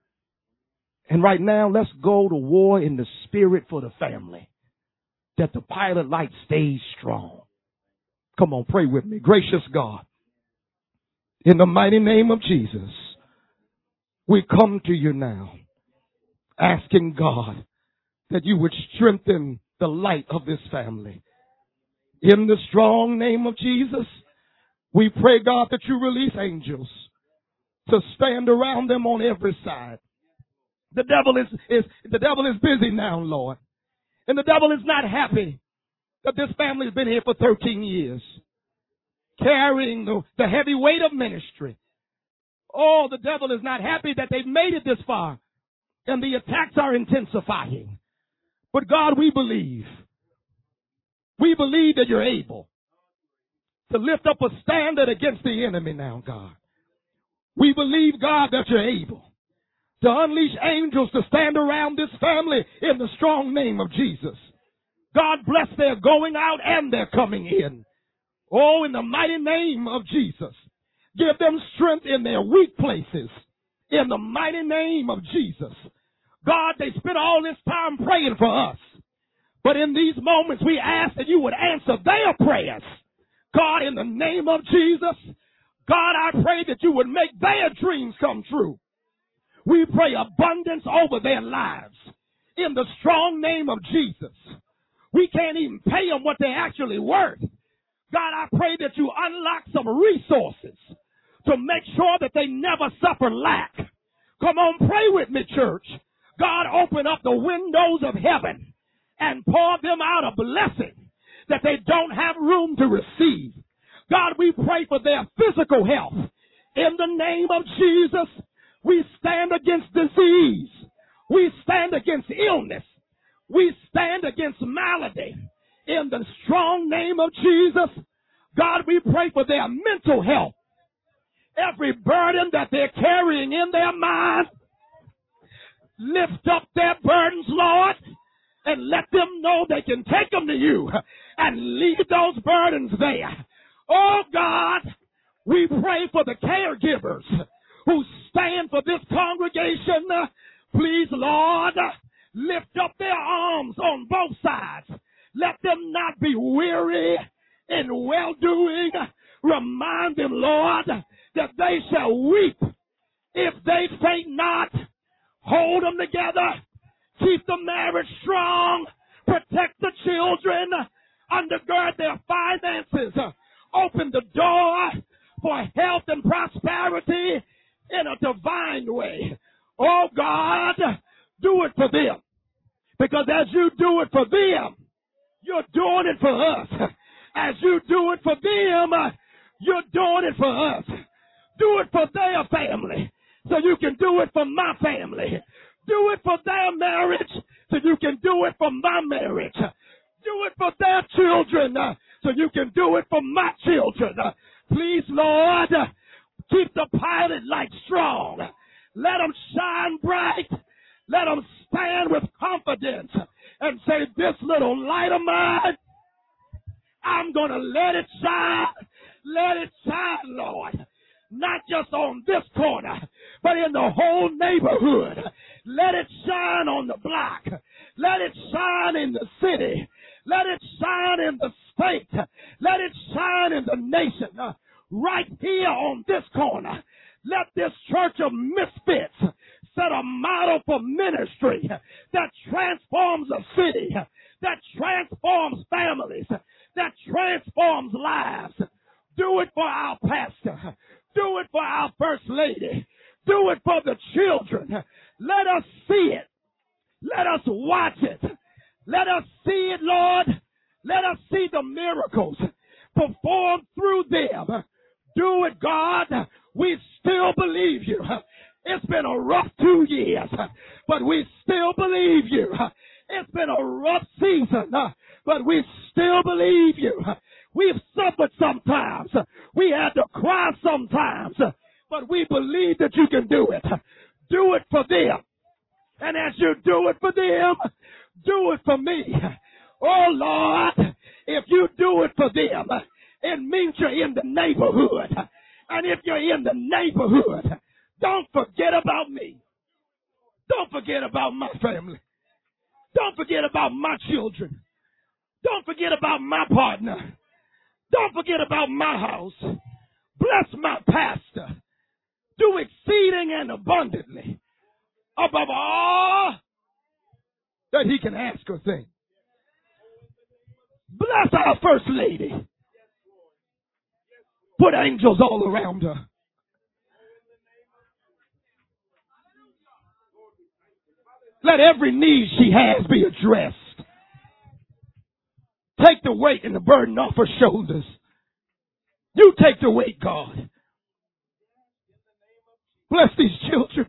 And right now, let's go to war in the spirit for the family, that the pilot light stays strong. Come on, pray with me. Gracious God, in the mighty name of Jesus, we come to you now, asking God that you would strengthen the light of this family. In the strong name of Jesus, we pray, God, that you release angels to stand around them on every side. The devil is, is, the devil is busy now, Lord. And the devil is not happy that this family has been here for thirteen years, carrying the, the heavy weight of ministry. Oh, the devil is not happy that they've made it this far, and the attacks are intensifying. But God, we believe. We believe that you're able to lift up a standard against the enemy now, God. We believe, God, that you're able to unleash angels to stand around this family in the strong name of Jesus. God bless their going out and their coming in. Oh, in the mighty name of Jesus. Give them strength in their weak places. In the mighty name of Jesus. God, they spent all this time praying for us. But in these moments, we ask that you would answer their prayers. God, in the name of Jesus, God, I pray that you would make their dreams come true. We pray abundance over their lives. In the strong name of Jesus. We can't even pay them what they're actually worth. God, I pray that you unlock some resources to make sure that they never suffer lack. Come on, pray with me, church. God, open up the windows of heaven and pour them out a blessing that they don't have room to receive. God, we pray for their physical health. In the name of Jesus, we stand against disease. We stand against illness. We stand against malady. In the strong name of Jesus, God, we pray for their mental health. Every burden that they're carrying in their mind, lift up their burdens, Lord, and let them know they can take them to you and leave those burdens there. Oh, God, we pray for the caregivers who stand for this congregation. Please, Lord, lift up their arms on both sides. Let them not be weary in well-doing. Remind them, Lord, that they shall weep if they faint not. Hold them together. Keep the marriage strong. Protect the children. Undergird their finances. Open the door for health and prosperity in a divine way. Oh God, do it for them. Because as you do it for them, you're doing it for us. As you do it for them, you're doing it for us. Do it for their family, so you can do it for my family. Do it for their marriage, so you can do it for my marriage. Do it for their children, uh, so you can do it for my children. Uh, please, Lord, uh, keep the pilot light strong. Let them shine bright. Let them stand with confidence and say, this little light of mine, I'm going to let it shine. Let it shine, Lord. Not just on this corner, but in the whole neighborhood. Let it shine on the block. Let it shine in the city. Let it shine in the state. Let it shine in the nation. Uh, right here on this corner. Let this church of misfits set a model for ministry that transforms a city, that transforms families, that transforms lives. Do it for our pastor. Do it for our first lady. Do it for the children. Let us see it. Let us watch it. Let us see it, Lord. Let us see the miracles performed through them. Do it, God. We still believe you. It's been a rough two years, but we still believe you. It's been a rough season, but we still believe you. We've suffered sometimes. We had to cry sometimes, but we believe that you can do it. Do it for them. And as you do it for them, do it for me. Oh, Lord, if you do it for them, it means you're in the neighborhood. And if you're in the neighborhood, don't forget about me. Don't forget about my family. Don't forget about my children. Don't forget about my partner. Don't forget about my house. Bless my pastor. Do exceeding and abundantly above all that he can ask or think. Bless our first lady. Put angels all around her. Let every need she has be addressed. Take the weight and the burden off her shoulders. You take the weight, God. Bless these children.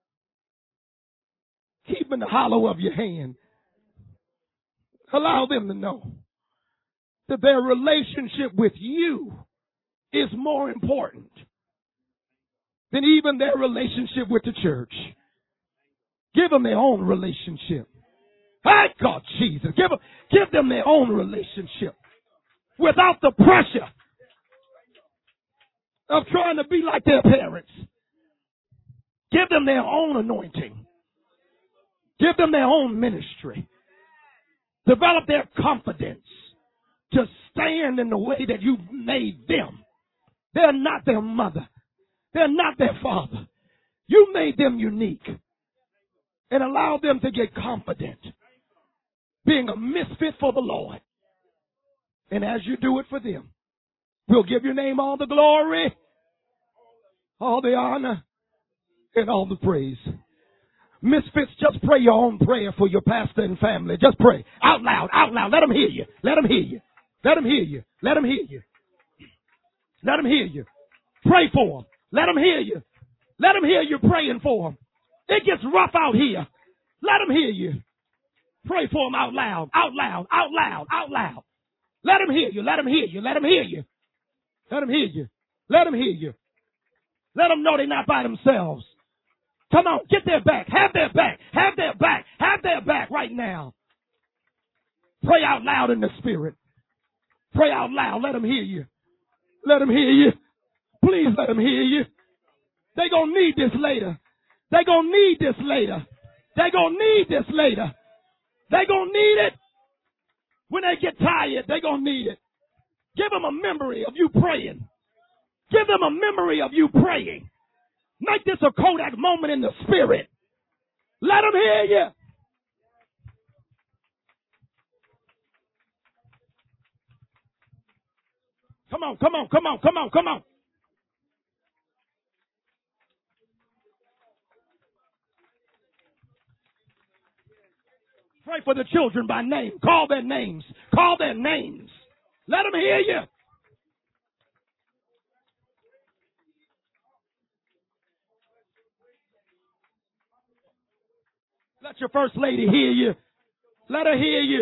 Keep them in the hollow of your hand. Allow them to know that their relationship with you is more important than even their relationship with the church. Give them their own relationship. Hey, God, Jesus. Give them, give them their own relationship without the pressure of trying to be like their parents. Give them their own anointing. Give them their own ministry. Develop their confidence to stand in the way that you made them. They're not their mother. They're not their father. You made them unique. And allow them to get confident, being a misfit for the Lord. And as you do it for them, we'll give your name all the glory, all the honor, and all the praise. Misfits, just pray your own prayer for your pastor and family. Just pray out loud, out loud. Let them hear you. Let them hear you. Let them hear you. Let them hear you. Let them hear you. Pray for them. Let them hear you. Let them hear you praying for them. It gets rough out here. Let them hear you. Pray for them out loud, out loud, out loud, out loud. Let them hear you. Let them hear you. Let them hear you. Let them hear you. Let them hear you. Let them know they're not by themselves. Come on, get their back. Have their back. Have their back. Have their back right now. Pray out loud in the spirit. Pray out loud. Let them hear you. Let them hear you. Please let them hear you. They're going to need this later. They're going to need this later. They're going to need this later. They're going to need it. When they get tired, they're going to need it. Give them a memory of you praying. Give them a memory of you praying. Make this a Kodak moment in the spirit. Let them hear you. Come on, come on, come on, come on, come on. Pray for the children by name. Call their names. Call their names. Let them hear you. Let your first lady hear you. Let her hear you.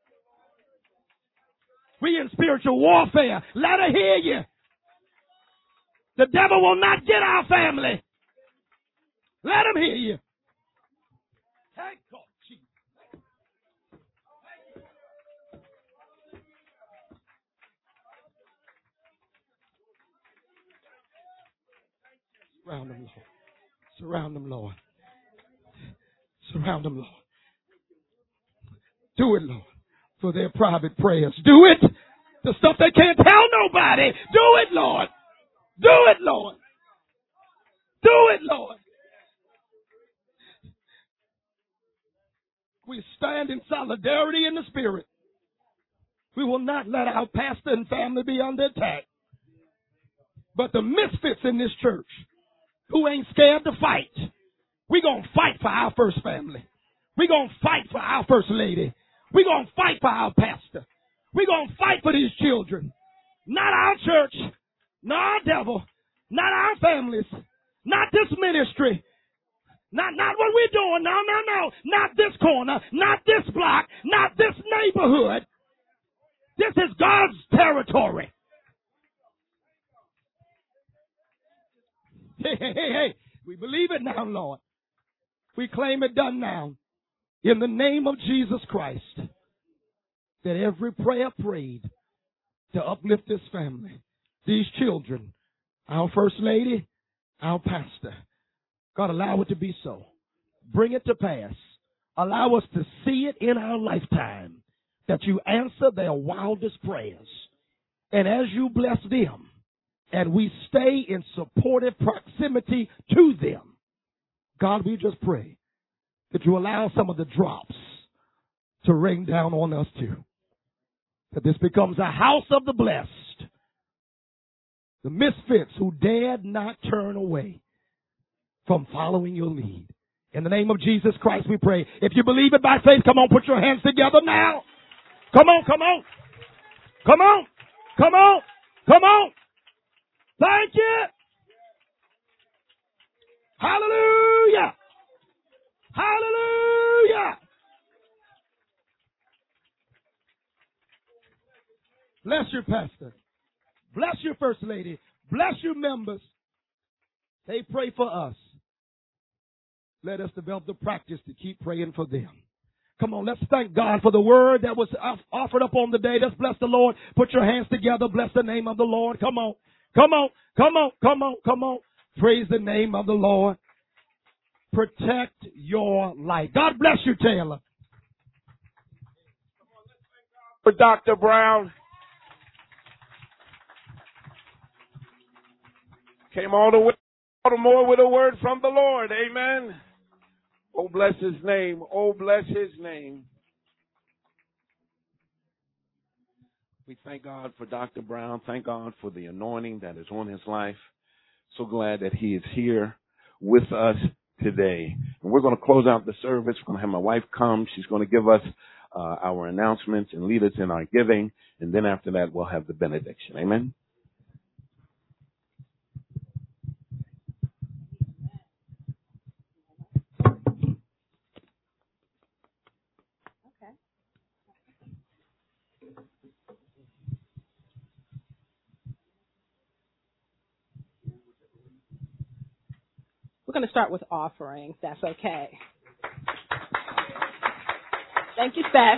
We in spiritual warfare. Let her hear you. The devil will not get our family. Let him hear you. Thank God, Jesus. Surround them, Lord. Surround them, Lord. Surround them, Lord. Do it, Lord, for their private prayers. Do it. The stuff they can't tell nobody. Do it, Lord. Do it, Lord. Do it, Lord. We stand in solidarity in the spirit. We will not let our pastor and family be under attack. But the misfits in this church who ain't scared to fight, we're going to fight for our first family. We're going to fight for our first lady. We're going to fight for our pastor. We're going to fight for these children. Not our church, not our devil, not our families, not this ministry, not, not what we're doing. No, no, no. Not this corner, not this block, not this neighborhood. This is God's territory. Hey, hey, hey, hey. We believe it now, Lord. We claim it done now. In the name of Jesus Christ, that every prayer prayed to uplift this family, these children, our first lady, our pastor, God, allow it to be so. Bring it to pass. Allow us to see it in our lifetime, that you answer their wildest prayers. And as you bless them, and we stay in supportive proximity to them, God, we just pray that you allow some of the drops to rain down on us too. That this becomes a house of the blessed. The misfits who dared not turn away from following your lead. In the name of Jesus Christ we pray. If you believe it by faith, come on, put your hands together now. Come on, come on. Come on. Come on. Come on. Thank you. Hallelujah. Hallelujah. Bless your pastor. Bless your first lady. Bless your members. They pray for us. Let us develop the practice to keep praying for them. Come on, let's thank God for the word that was offered up on the day. Let's bless the Lord. Put your hands together. Bless the name of the Lord. Come on. Come on. Come on. Come on. Come on. Praise the name of the Lord. Protect your life. God bless you, Taylor. For Doctor Brown. Came all the way to Baltimore with a word from the Lord. Amen. Oh, bless his name. Oh, bless his name. We thank God for Doctor Brown. Thank God for the anointing that is on his life. So glad that he is here with us today. And we're going to close out the service. We're going to have my wife come. She's going to give us uh, our announcements and lead us in our giving. And then after that, we'll have the benediction. Amen. We're going to start with offerings. That's okay. Thank you, Sesh.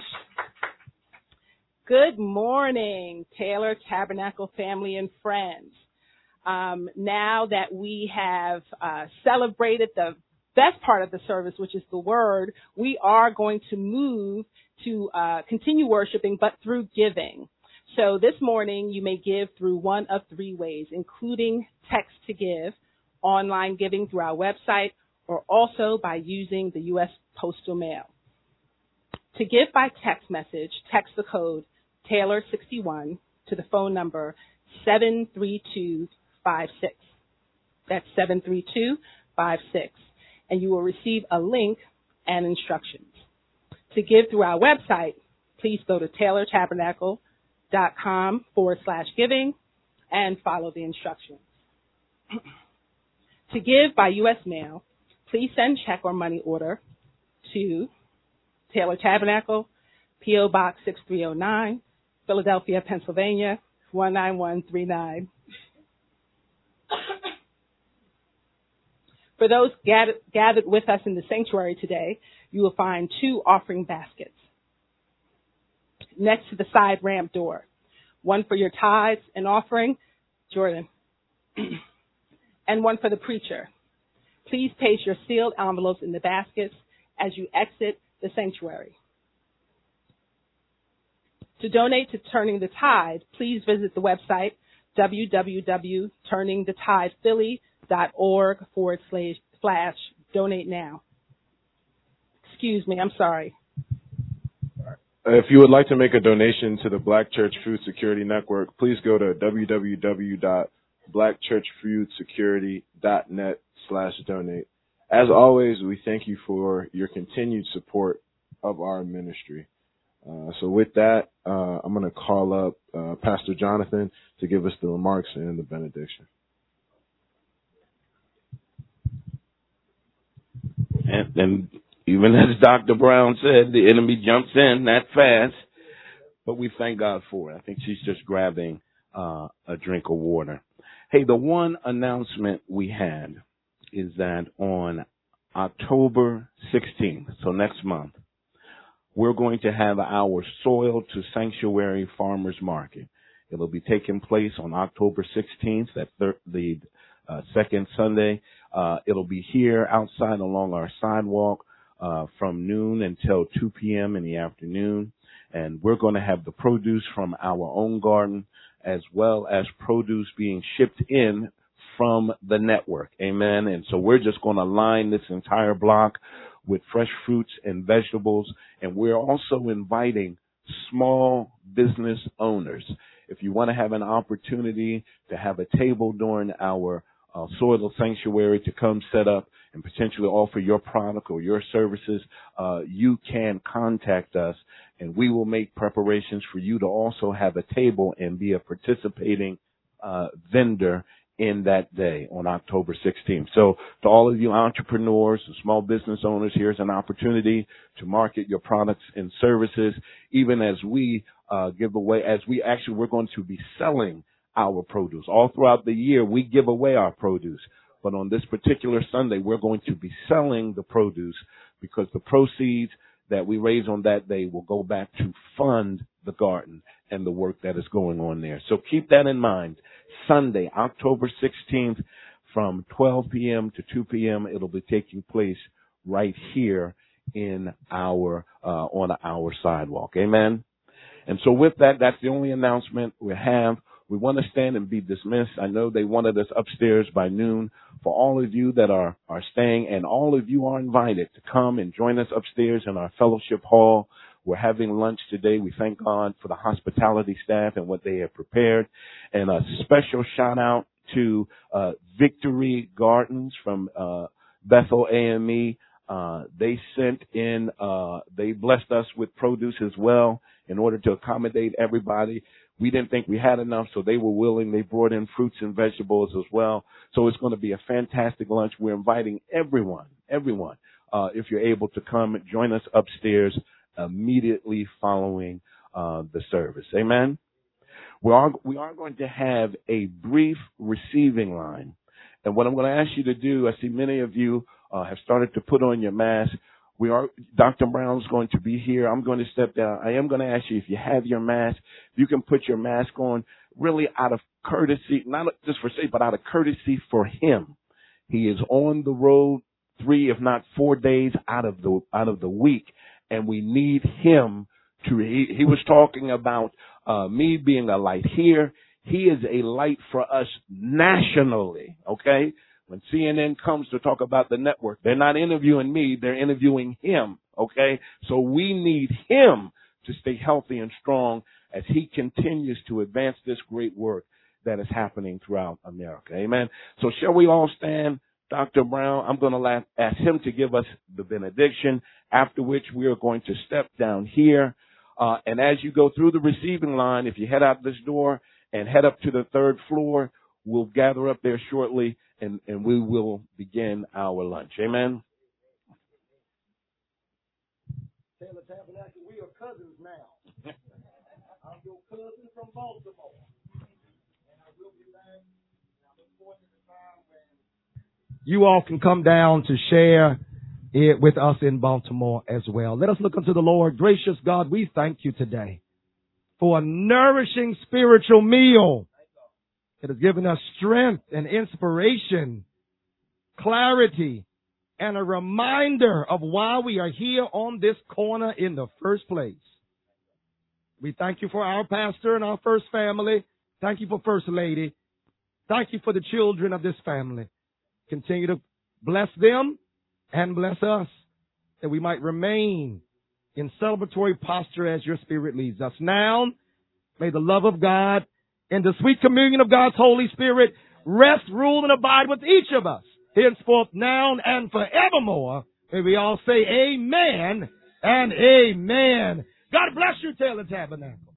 Good morning, Taylor Tabernacle family and friends. Um, now that we have uh, celebrated the best part of the service, which is the word, we are going to move to uh, continue worshiping, but through giving. So this morning, you may give through one of three ways, including text to give, online giving through our website, or also by using the U S Postal Mail. To give by text message, text the code Taylor sixty-one to the phone number seven three two five six. That's seven three two five six. And you will receive a link and instructions. To give through our website, please go to taylortabernacle.com forward slash giving and follow the instructions. To give by U S mail, please send check or money order to Taylor Tabernacle, P O Box six three oh nine, Philadelphia, Pennsylvania, one nine one three nine. For those gathered, gathered with us in the sanctuary today, you will find two offering baskets next to the side ramp door. One for your tithes and offering, Jordan, and one for the preacher. Please place your sealed envelopes in the baskets as you exit the sanctuary. To donate to Turning the Tide, please visit the website www.turningthetide.philly.org forward slash slash donate now. Excuse me, I'm sorry. If you would like to make a donation to the Black Church Food Security Network, please go to www.blackchurchfoodsecurity.net slash donate. As always, we thank you for your continued support of our ministry. Uh, so with that, uh, I'm going to call up uh, Pastor Jonathan to give us the remarks and the benediction. And, and even as Doctor Brown said, the enemy jumps in that fast, but we thank God for it. I think she's just grabbing uh, a drink of water. Hey, the one announcement we had is that on October sixteenth, so next month, we're going to have our Soil to Sanctuary Farmers Market. It'll be taking place on October sixteenth, that thir- the uh, second Sunday. Uh, it'll be here outside along our sidewalk uh, from noon until two p.m. in the afternoon. And we're going to have the produce from our own garden as well as produce being shipped in from the network. Amen. And so we're just going to line this entire block with fresh fruits and vegetables. And we're also inviting small business owners. If you want to have an opportunity to have a table during our uh, Soil Sanctuary to come set up and potentially offer your product or your services, uh, you can contact us and we will make preparations for you to also have a table and be a participating uh, vendor in that day on October sixteenth. So to all of you entrepreneurs and small business owners, here's an opportunity to market your products and services, even as we uh, give away, as we actually, we're going to be selling our produce. All throughout the year, we give away our produce. But on this particular Sunday, we're going to be selling the produce because the proceeds that we raise on that day will go back to fund the garden and the work that is going on there. So keep that in mind. Sunday, October sixteenth, from twelve p.m. to two p.m., it'll be taking place right here in our, uh, on our sidewalk. Amen. And so with that, that's the only announcement we have. We want to stand and be dismissed. I know they wanted us upstairs by noon. For all of you that are, are staying, and all of you are invited to come and join us upstairs in our fellowship hall. We're having lunch today. We thank God for the hospitality staff and what they have prepared. And a special shout out to uh, Victory Gardens from uh, Bethel A M E. Uh, they sent in, uh, they blessed us with produce as well in order to accommodate everybody. We didn't think we had enough, so they were willing. They brought in fruits and vegetables as well. So it's going to be a fantastic lunch. We're inviting everyone, everyone, uh, if you're able to come, join us upstairs immediately following uh, the service. Amen. We are, we are going to have a brief receiving line. And what I'm going to ask you to do, I see many of you uh, have started to put on your mask. We are, Doctor Brown's going to be here. I'm going to step down. I am going to ask you if you have your mask, you can put your mask on really out of courtesy, not just for sake, but out of courtesy for him. He is on the road three, if not four days out of the, out of the week. And we need him to, he, he was talking about uh, me being a light here, he is a light for us nationally, okay? When C N N comes to talk about the network, they're not interviewing me, they're interviewing him, okay? So we need him to stay healthy and strong as he continues to advance this great work that is happening throughout America. Amen. So shall we all stand? Doctor Brown, I'm going to ask him to give us the benediction, after which we are going to step down here. Uh, and as you go through the receiving line, if you head out this door and head up to the third floor, we'll gather up there shortly and, and we will begin our lunch. Amen. Taylor Tabernacle, we are cousins now. I'm your cousin from Baltimore. And I will be back. I look forward to the time when you all can come down to share it with us in Baltimore as well. Let us look unto the Lord. Gracious God, we thank you today for a nourishing spiritual meal that has given us strength and inspiration, clarity, and a reminder of why we are here on this corner in the first place. We thank you for our pastor and our first family. Thank you for First Lady. Thank you for the children of this family. Continue to bless them and bless us, that we might remain in celebratory posture as your Spirit leads us. Now, may the love of God and the sweet communion of God's Holy Spirit rest, rule, and abide with each of us, henceforth, now, and forevermore. May we all say amen and amen. God bless you, Taylor Tabernacle.